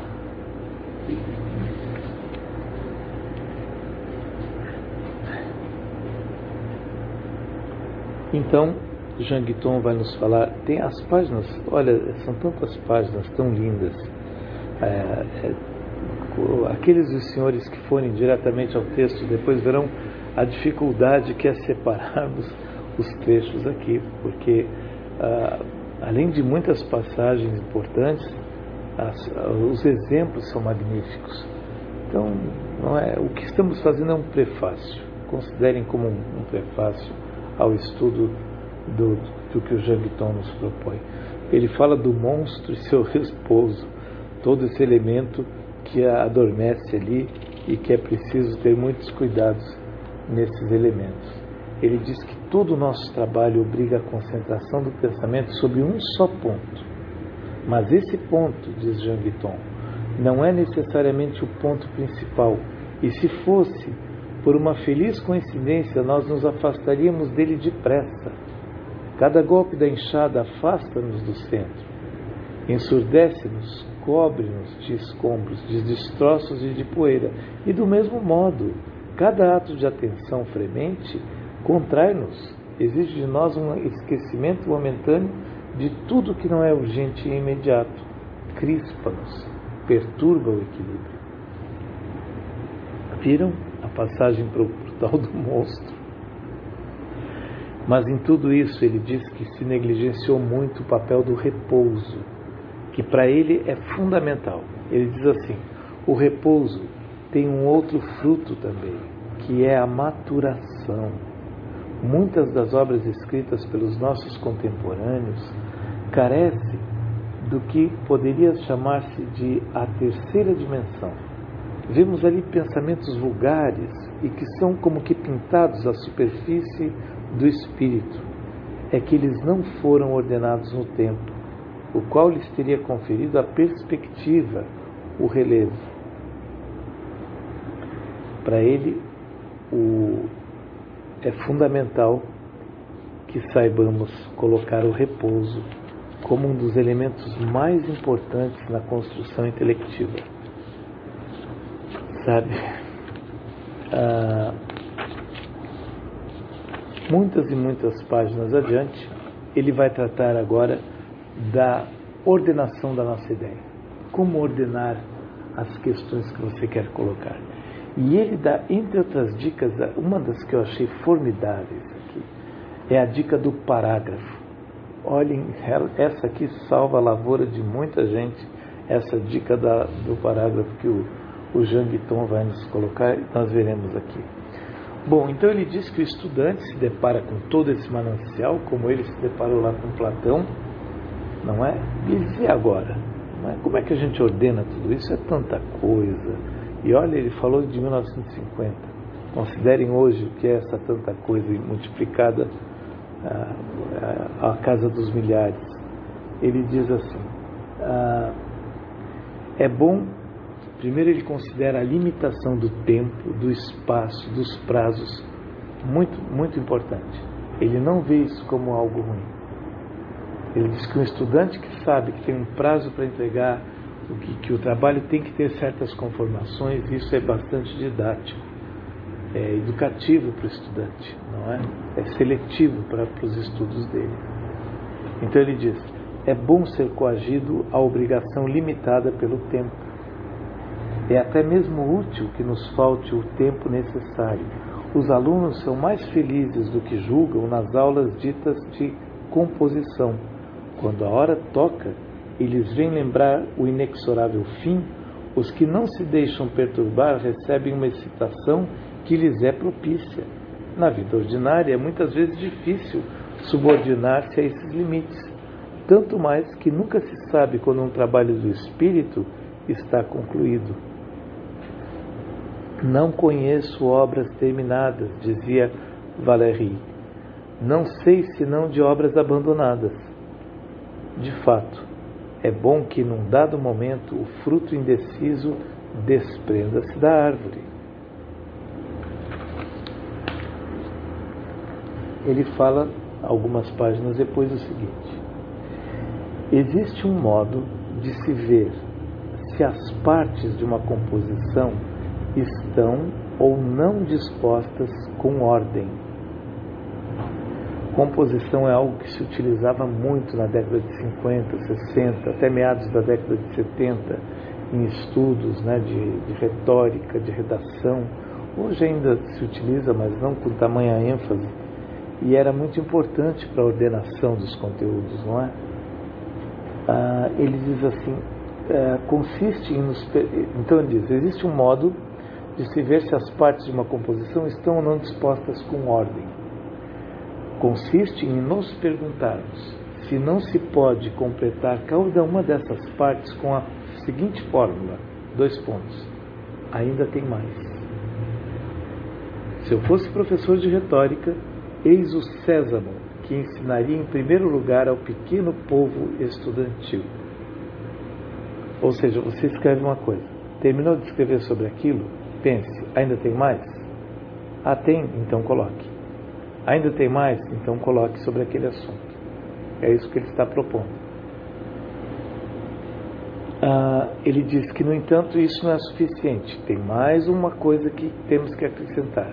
Então, Jean Guiton vai nos falar, tem as páginas, olha, são tantas páginas tão lindas. É, é, aqueles dos senhores que forem diretamente ao texto depois verão a dificuldade que é separarmos os trechos aqui, porque ah, além de muitas passagens importantes, as, os exemplos são magníficos. Então, não é, o que estamos fazendo é um prefácio. Considerem como um, um prefácio ao estudo do, do que o Jean Guiton nos propõe. Ele fala do monstro e seu repouso, todo esse elemento que a adormece ali e que é preciso ter muitos cuidados nesses elementos. Ele diz que todo o nosso trabalho obriga a concentração do pensamento sobre um só ponto. Mas esse ponto, diz Jean Guiton, não é necessariamente o ponto principal, e se fosse, por uma feliz coincidência, nós nos afastaríamos dele depressa. Cada golpe da enxada afasta-nos do centro, ensurdece-nos, cobre-nos de escombros, de destroços e de poeira. E do mesmo modo, cada ato de atenção fremente contrai-nos, exige de nós um esquecimento momentâneo de tudo que não é urgente e imediato, crispa-nos, perturba o equilíbrio. Viram a passagem para o tal do monstro? Mas em tudo isso ele diz que se negligenciou muito o papel do repouso, que para ele é fundamental. Ele diz assim: o repouso tem um outro fruto também, que é a maturação. Muitas das obras escritas pelos nossos contemporâneos carecem do que poderia chamar-se de a terceira dimensão. Vemos ali pensamentos vulgares e que são como que pintados à superfície do espírito. É que eles não foram ordenados no tempo, o qual lhes teria conferido a perspectiva, o relevo. Para ele, o, é fundamental que saibamos colocar o repouso como um dos elementos mais importantes na construção intelectiva. Sabe, ah, muitas e muitas páginas adiante, ele vai tratar agora da ordenação da nossa ideia. Como ordenar as questões que você quer colocar. E ele dá, entre outras dicas, uma das que eu achei formidáveis aqui, é a dica do parágrafo. Olhem, essa aqui salva a lavoura de muita gente, essa dica da, do parágrafo que o, o Jean Guiton vai nos colocar, e nós veremos aqui. Bom, então ele diz que o estudante se depara com todo esse manancial, como ele se deparou lá com Platão, não é? E diz, e agora? Não é? Como é que a gente ordena tudo isso? É tanta coisa. E olha, ele falou de mil novecentos e cinquenta. Considerem hoje o que é essa tanta coisa multiplicada a, a, a casa dos milhares. Ele diz assim, ah, é bom, primeiro ele considera a limitação do tempo, do espaço, dos prazos, muito, muito importante. Ele não vê isso como algo ruim. Ele diz que um estudante que sabe que tem um prazo para entregar, que, que o trabalho tem que ter certas conformações, isso é bastante didático, é educativo para o estudante, não é? É seletivo para, para os estudos dele. Então ele diz, é bom ser coagido à obrigação limitada pelo tempo. É até mesmo útil que nos falte o tempo necessário. Os alunos são mais felizes do que julgam nas aulas ditas de composição. Quando a hora toca, eles vêm lembrar o inexorável fim. Os que não se deixam perturbar recebem uma excitação que lhes é propícia. Na vida ordinária é muitas vezes difícil subordinar-se a esses limites, tanto mais que nunca se sabe quando um trabalho do espírito está concluído. Não conheço obras terminadas, dizia Valéry. Não sei senão de obras abandonadas. De fato, é bom que num dado momento o fruto indeciso desprenda-se da árvore. Ele fala, algumas páginas depois, o seguinte: existe um modo de se ver se as partes de uma composição estão ou não dispostas com ordem. Composição é algo que se utilizava muito na década de cinquenta, sessenta, até meados da década de setenta, em estudos, né, de, de retórica, de redação. Hoje ainda se utiliza, mas não com tamanha ênfase, e era muito importante para a ordenação dos conteúdos, não é? Ah, ele diz assim, ah, consiste em nos... Então ele diz, existe um modo de se ver se as partes de uma composição estão ou não dispostas com ordem. Consiste em nos perguntarmos se não se pode completar cada uma dessas partes com a seguinte fórmula, dois pontos, ainda tem mais. Se eu fosse professor de retórica, eis o sésamo que ensinaria em primeiro lugar ao pequeno povo estudantil. Ou seja, você escreve uma coisa, terminou de escrever sobre aquilo, pense, ainda tem mais? Ah, tem? Então coloque. Ainda tem mais? Então coloque sobre aquele assunto. É isso que ele está propondo. Ah, ele diz que, no entanto, isso não é suficiente. Tem mais uma coisa que temos que acrescentar.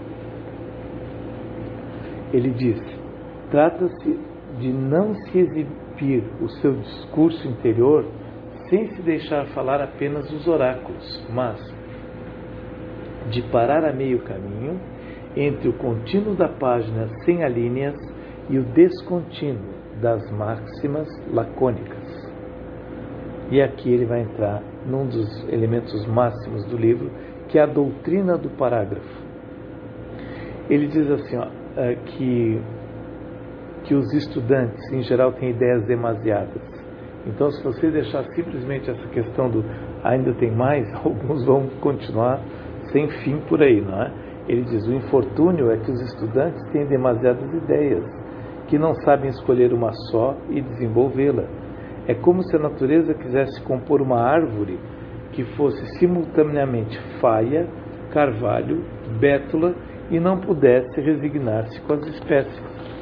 Ele diz, trata-se de não se exibir o seu discurso interior sem se deixar falar apenas os oráculos, mas de parar a meio caminho entre o contínuo da página sem alíneas e o descontínuo das máximas lacônicas. E aqui ele vai entrar num dos elementos máximos do livro, que é a doutrina do parágrafo. Ele diz assim, ó, que, que os estudantes, em geral, têm ideias demasiadas. Então, se você deixar simplesmente essa questão do ainda tem mais, alguns vão continuar sem fim por aí, não é? Ele diz, o infortúnio é que os estudantes têm demasiadas ideias, que não sabem escolher uma só e desenvolvê-la. É como se a natureza quisesse compor uma árvore que fosse simultaneamente faia, carvalho, bétula e não pudesse resignar-se com as espécies.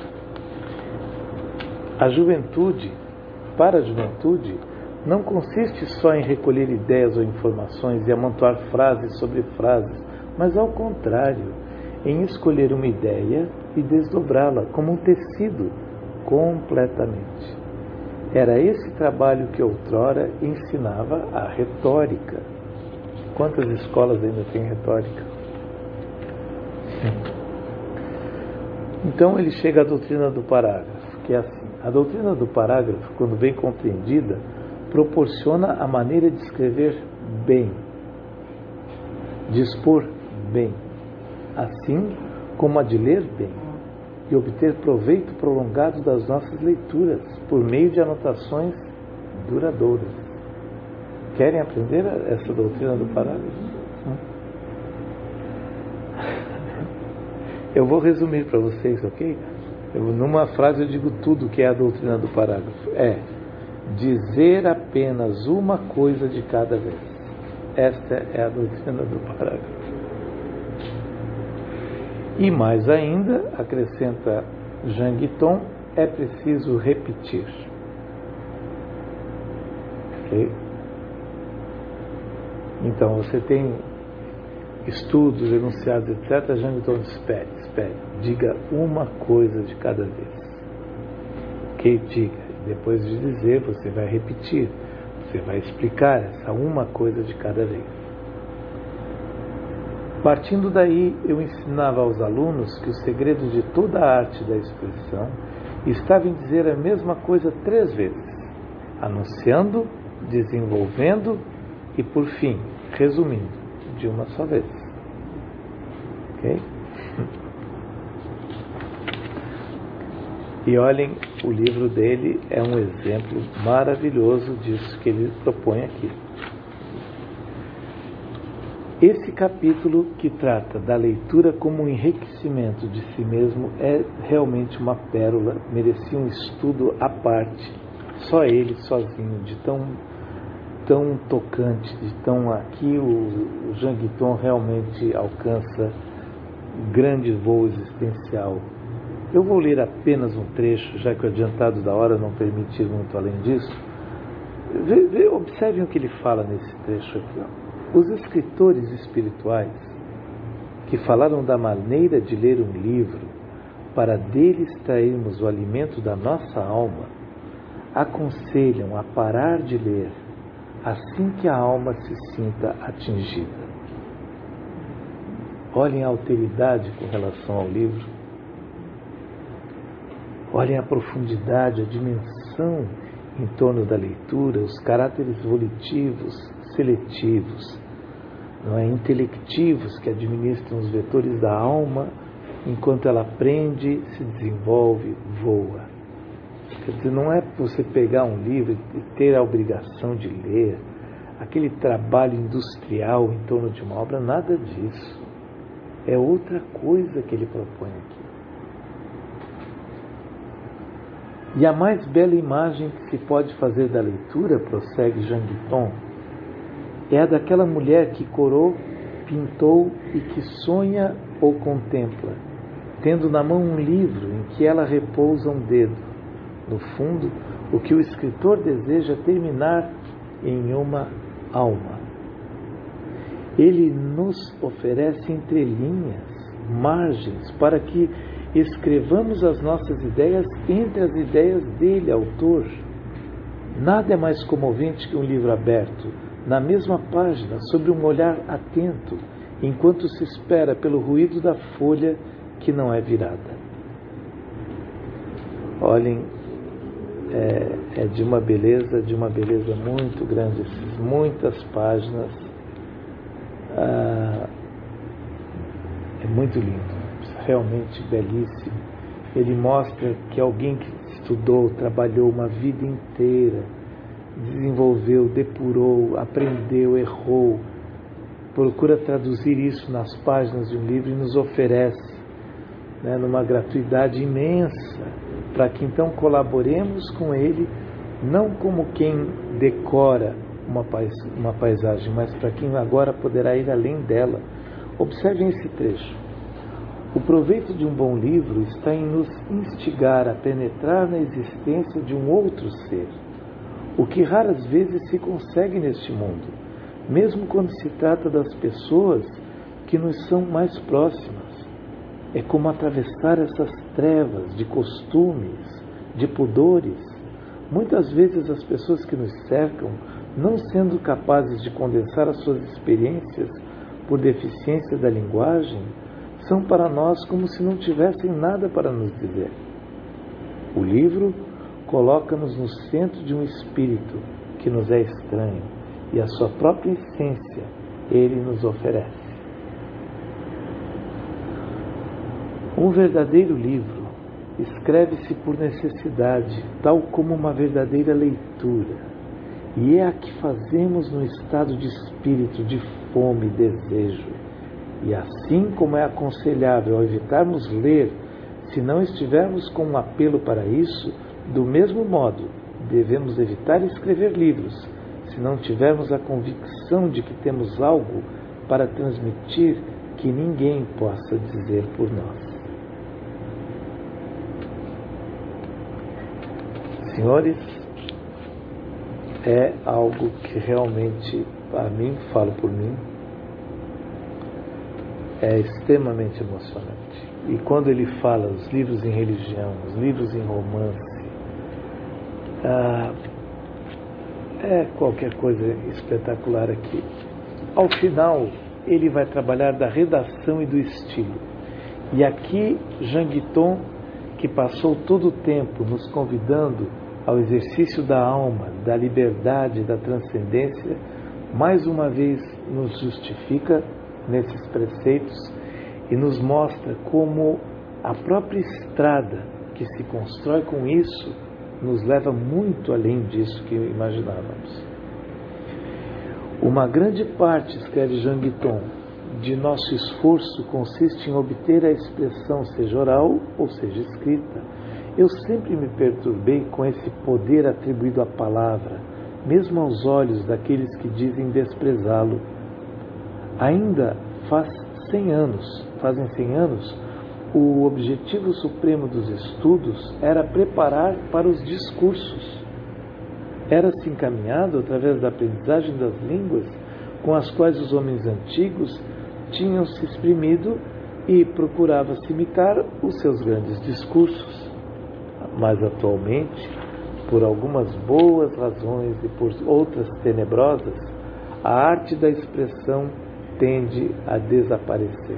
A juventude, para a juventude, não consiste só em recolher ideias ou informações e amontoar frases sobre frases, mas ao contrário, em escolher uma ideia e desdobrá-la como um tecido completamente. Era esse trabalho que outrora ensinava a retórica. Quantas escolas ainda têm retórica? Então ele chega à doutrina do parágrafo, que é assim. A doutrina do parágrafo, quando bem compreendida, proporciona a maneira de escrever bem, de expor bem, assim como a de ler bem, e obter proveito prolongado das nossas leituras, por meio de anotações duradouras. Querem aprender essa doutrina do parágrafo? Eu vou resumir para vocês, ok? Eu, numa frase eu digo tudo que é a doutrina do parágrafo. É dizer apenas uma coisa de cada vez. Esta é a doutrina do parágrafo. E mais ainda, acrescenta Jean Guiton, é preciso repetir. Ok? Então você tem estudos, enunciados, etcétera. Jean Guiton espere, espere. Diga uma coisa de cada vez. Ok? Diga. Depois de dizer, você vai repetir. Você vai explicar essa uma coisa de cada vez. Partindo daí, eu ensinava aos alunos que o segredo de toda a arte da expressão estava em dizer a mesma coisa três vezes, anunciando, desenvolvendo e, por fim, resumindo de uma só vez. Ok? E olhem, o livro dele é um exemplo maravilhoso disso que ele propõe aqui. Esse capítulo, que trata da leitura como um enriquecimento de si mesmo, é realmente uma pérola, merecia um estudo à parte, só ele sozinho, de tão, tão tocante, de tão... Aqui o, o Jean Guiton realmente alcança grande voo existencial. Eu vou ler apenas um trecho, já que o adiantado da hora não permite ir muito além disso. Vê, vê, observem o que ele fala nesse trecho aqui, ó. Os escritores espirituais que falaram da maneira de ler um livro para dele extrairmos o alimento da nossa alma, aconselham a parar de ler assim que a alma se sinta atingida. Olhem a alteridade com relação ao livro. Olhem a profundidade, a dimensão em torno da leitura, os caráteres volitivos, seletivos, não é, intelectivos, que administram os vetores da alma, enquanto ela aprende, se desenvolve, voa. Quer dizer, não é você pegar um livro e ter a obrigação de ler, aquele trabalho industrial em torno de uma obra, nada disso. É outra coisa que ele propõe aqui. E a mais bela imagem que se pode fazer da leitura, prossegue Jean Guiton, é a daquela mulher que corou, pintou e que sonha ou contempla, tendo na mão um livro em que ela repousa um dedo. No fundo, o que o escritor deseja terminar em uma alma. Ele nos oferece entrelinhas, margens, para que escrevamos as nossas ideias entre as ideias dele, autor. Nada é mais comovente que um livro aberto, na mesma página, sobre um olhar atento, enquanto se espera pelo ruído da folha que não é virada. Olhem, é, é de uma beleza, de uma beleza muito grande, essas muitas páginas. Ah, é muito lindo. Realmente belíssimo. Ele mostra que alguém que estudou, trabalhou uma vida inteira, desenvolveu, depurou, aprendeu, errou, procura traduzir isso nas páginas de um livro e nos oferece, né, numa gratuidade imensa, para que então colaboremos com ele, não como quem decora uma, pais, uma paisagem, mas para quem agora poderá ir além dela. Observem esse trecho. O proveito de um bom livro está em nos instigar a penetrar na existência de um outro ser, o que raras vezes se consegue neste mundo, mesmo quando se trata das pessoas que nos são mais próximas. É como atravessar essas trevas de costumes, de pudores. Muitas vezes as pessoas que nos cercam, não sendo capazes de condensar as suas experiências por deficiência da linguagem, são para nós como se não tivessem nada para nos dizer. O livro coloca-nos no centro de um espírito que nos é estranho e a sua própria essência ele nos oferece. Um verdadeiro livro escreve-se por necessidade, tal como uma verdadeira leitura, e é a que fazemos no estado de espírito de fome e desejo. E assim como é aconselhável evitarmos ler se não estivermos com um apelo para isso, do mesmo modo devemos evitar escrever livros se não tivermos a convicção de que temos algo para transmitir que ninguém possa dizer por nós. Senhores, é algo que realmente, a mim, falo por mim, é extremamente emocionante. E quando ele fala os livros em religião, os livros em romance, ah, é qualquer coisa espetacular aqui. Ao final, ele vai trabalhar da redação e do estilo. E aqui, Jean Guiton, que passou todo o tempo nos convidando ao exercício da alma, da liberdade, da transcendência, mais uma vez nos justifica nesses preceitos e nos mostra como a própria estrada que se constrói com isso nos leva muito além disso que imaginávamos. Uma grande parte, escreve Jean Guiton, de nosso esforço consiste em obter a expressão, seja oral ou seja escrita. Eu sempre me perturbei com esse poder atribuído à palavra, mesmo aos olhos daqueles que dizem desprezá-lo. Ainda faz cem anos, fazem cem anos, o objetivo supremo dos estudos era preparar para os discursos. Era-se encaminhado através da aprendizagem das línguas com as quais os homens antigos tinham se exprimido e procurava-se imitar os seus grandes discursos. Mas atualmente, por algumas boas razões e por outras tenebrosas, a arte da expressão tende a desaparecer.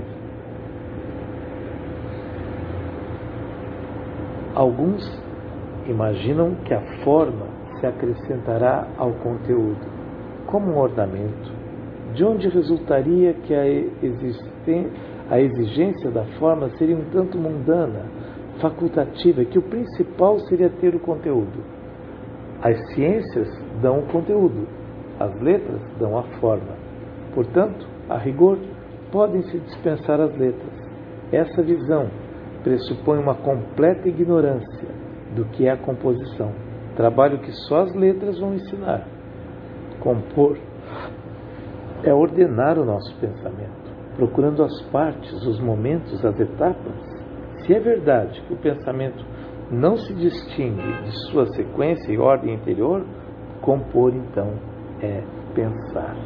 Alguns imaginam que a forma se acrescentará ao conteúdo, como um ornamento, de onde resultaria que a, existen- a exigência da forma seria um tanto mundana, facultativa, que o principal seria ter o conteúdo. As ciências dão o conteúdo, as letras dão a forma. Portanto, a rigor, podem-se dispensar as letras. Essa visão pressupõe uma completa ignorância do que é a composição, trabalho que só as letras vão ensinar. Compor é ordenar o nosso pensamento, procurando as partes, os momentos, as etapas. Se é verdade que o pensamento não se distingue de sua sequência e ordem interior, compor, então, é pensar.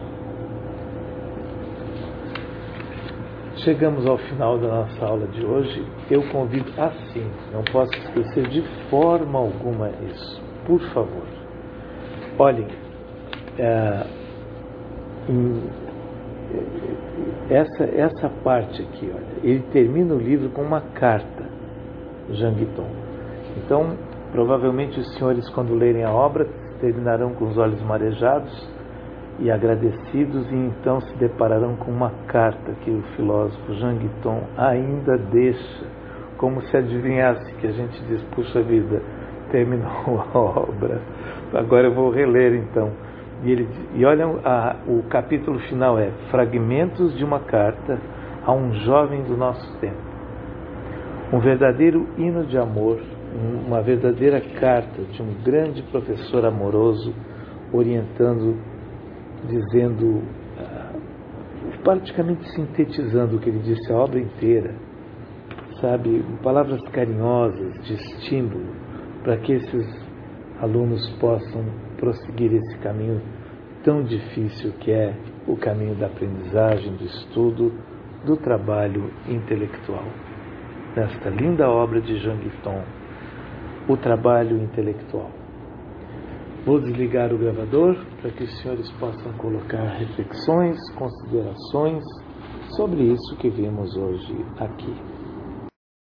Chegamos ao final da nossa aula de hoje. Eu convido, assim, não posso esquecer de forma alguma isso. Por favor, olhem, é, em, essa, essa parte aqui, olha, ele termina o livro com uma carta, Jean Guiton. Então, provavelmente os senhores, quando lerem a obra, terminarão com os olhos marejados e agradecidos, e então se depararão com uma carta que o filósofo Jean Guiton ainda deixa, como se adivinhasse, que a gente diz, puxa vida, terminou a obra, agora eu vou reler então. E, ele, e olham, a, o capítulo final é Fragmentos de uma carta a um jovem do nosso tempo. Um verdadeiro hino de amor, uma verdadeira carta de um grande professor amoroso, orientando, dizendo, uh, praticamente sintetizando o que ele disse a obra inteira, sabe, palavras carinhosas de estímulo para que esses alunos possam prosseguir esse caminho tão difícil que é o caminho da aprendizagem, do estudo, do trabalho intelectual. nesta linda obra de Jean Guiton, O Trabalho Intelectual. Vou desligar o gravador para que os senhores possam colocar reflexões, considerações sobre isso que vimos hoje aqui.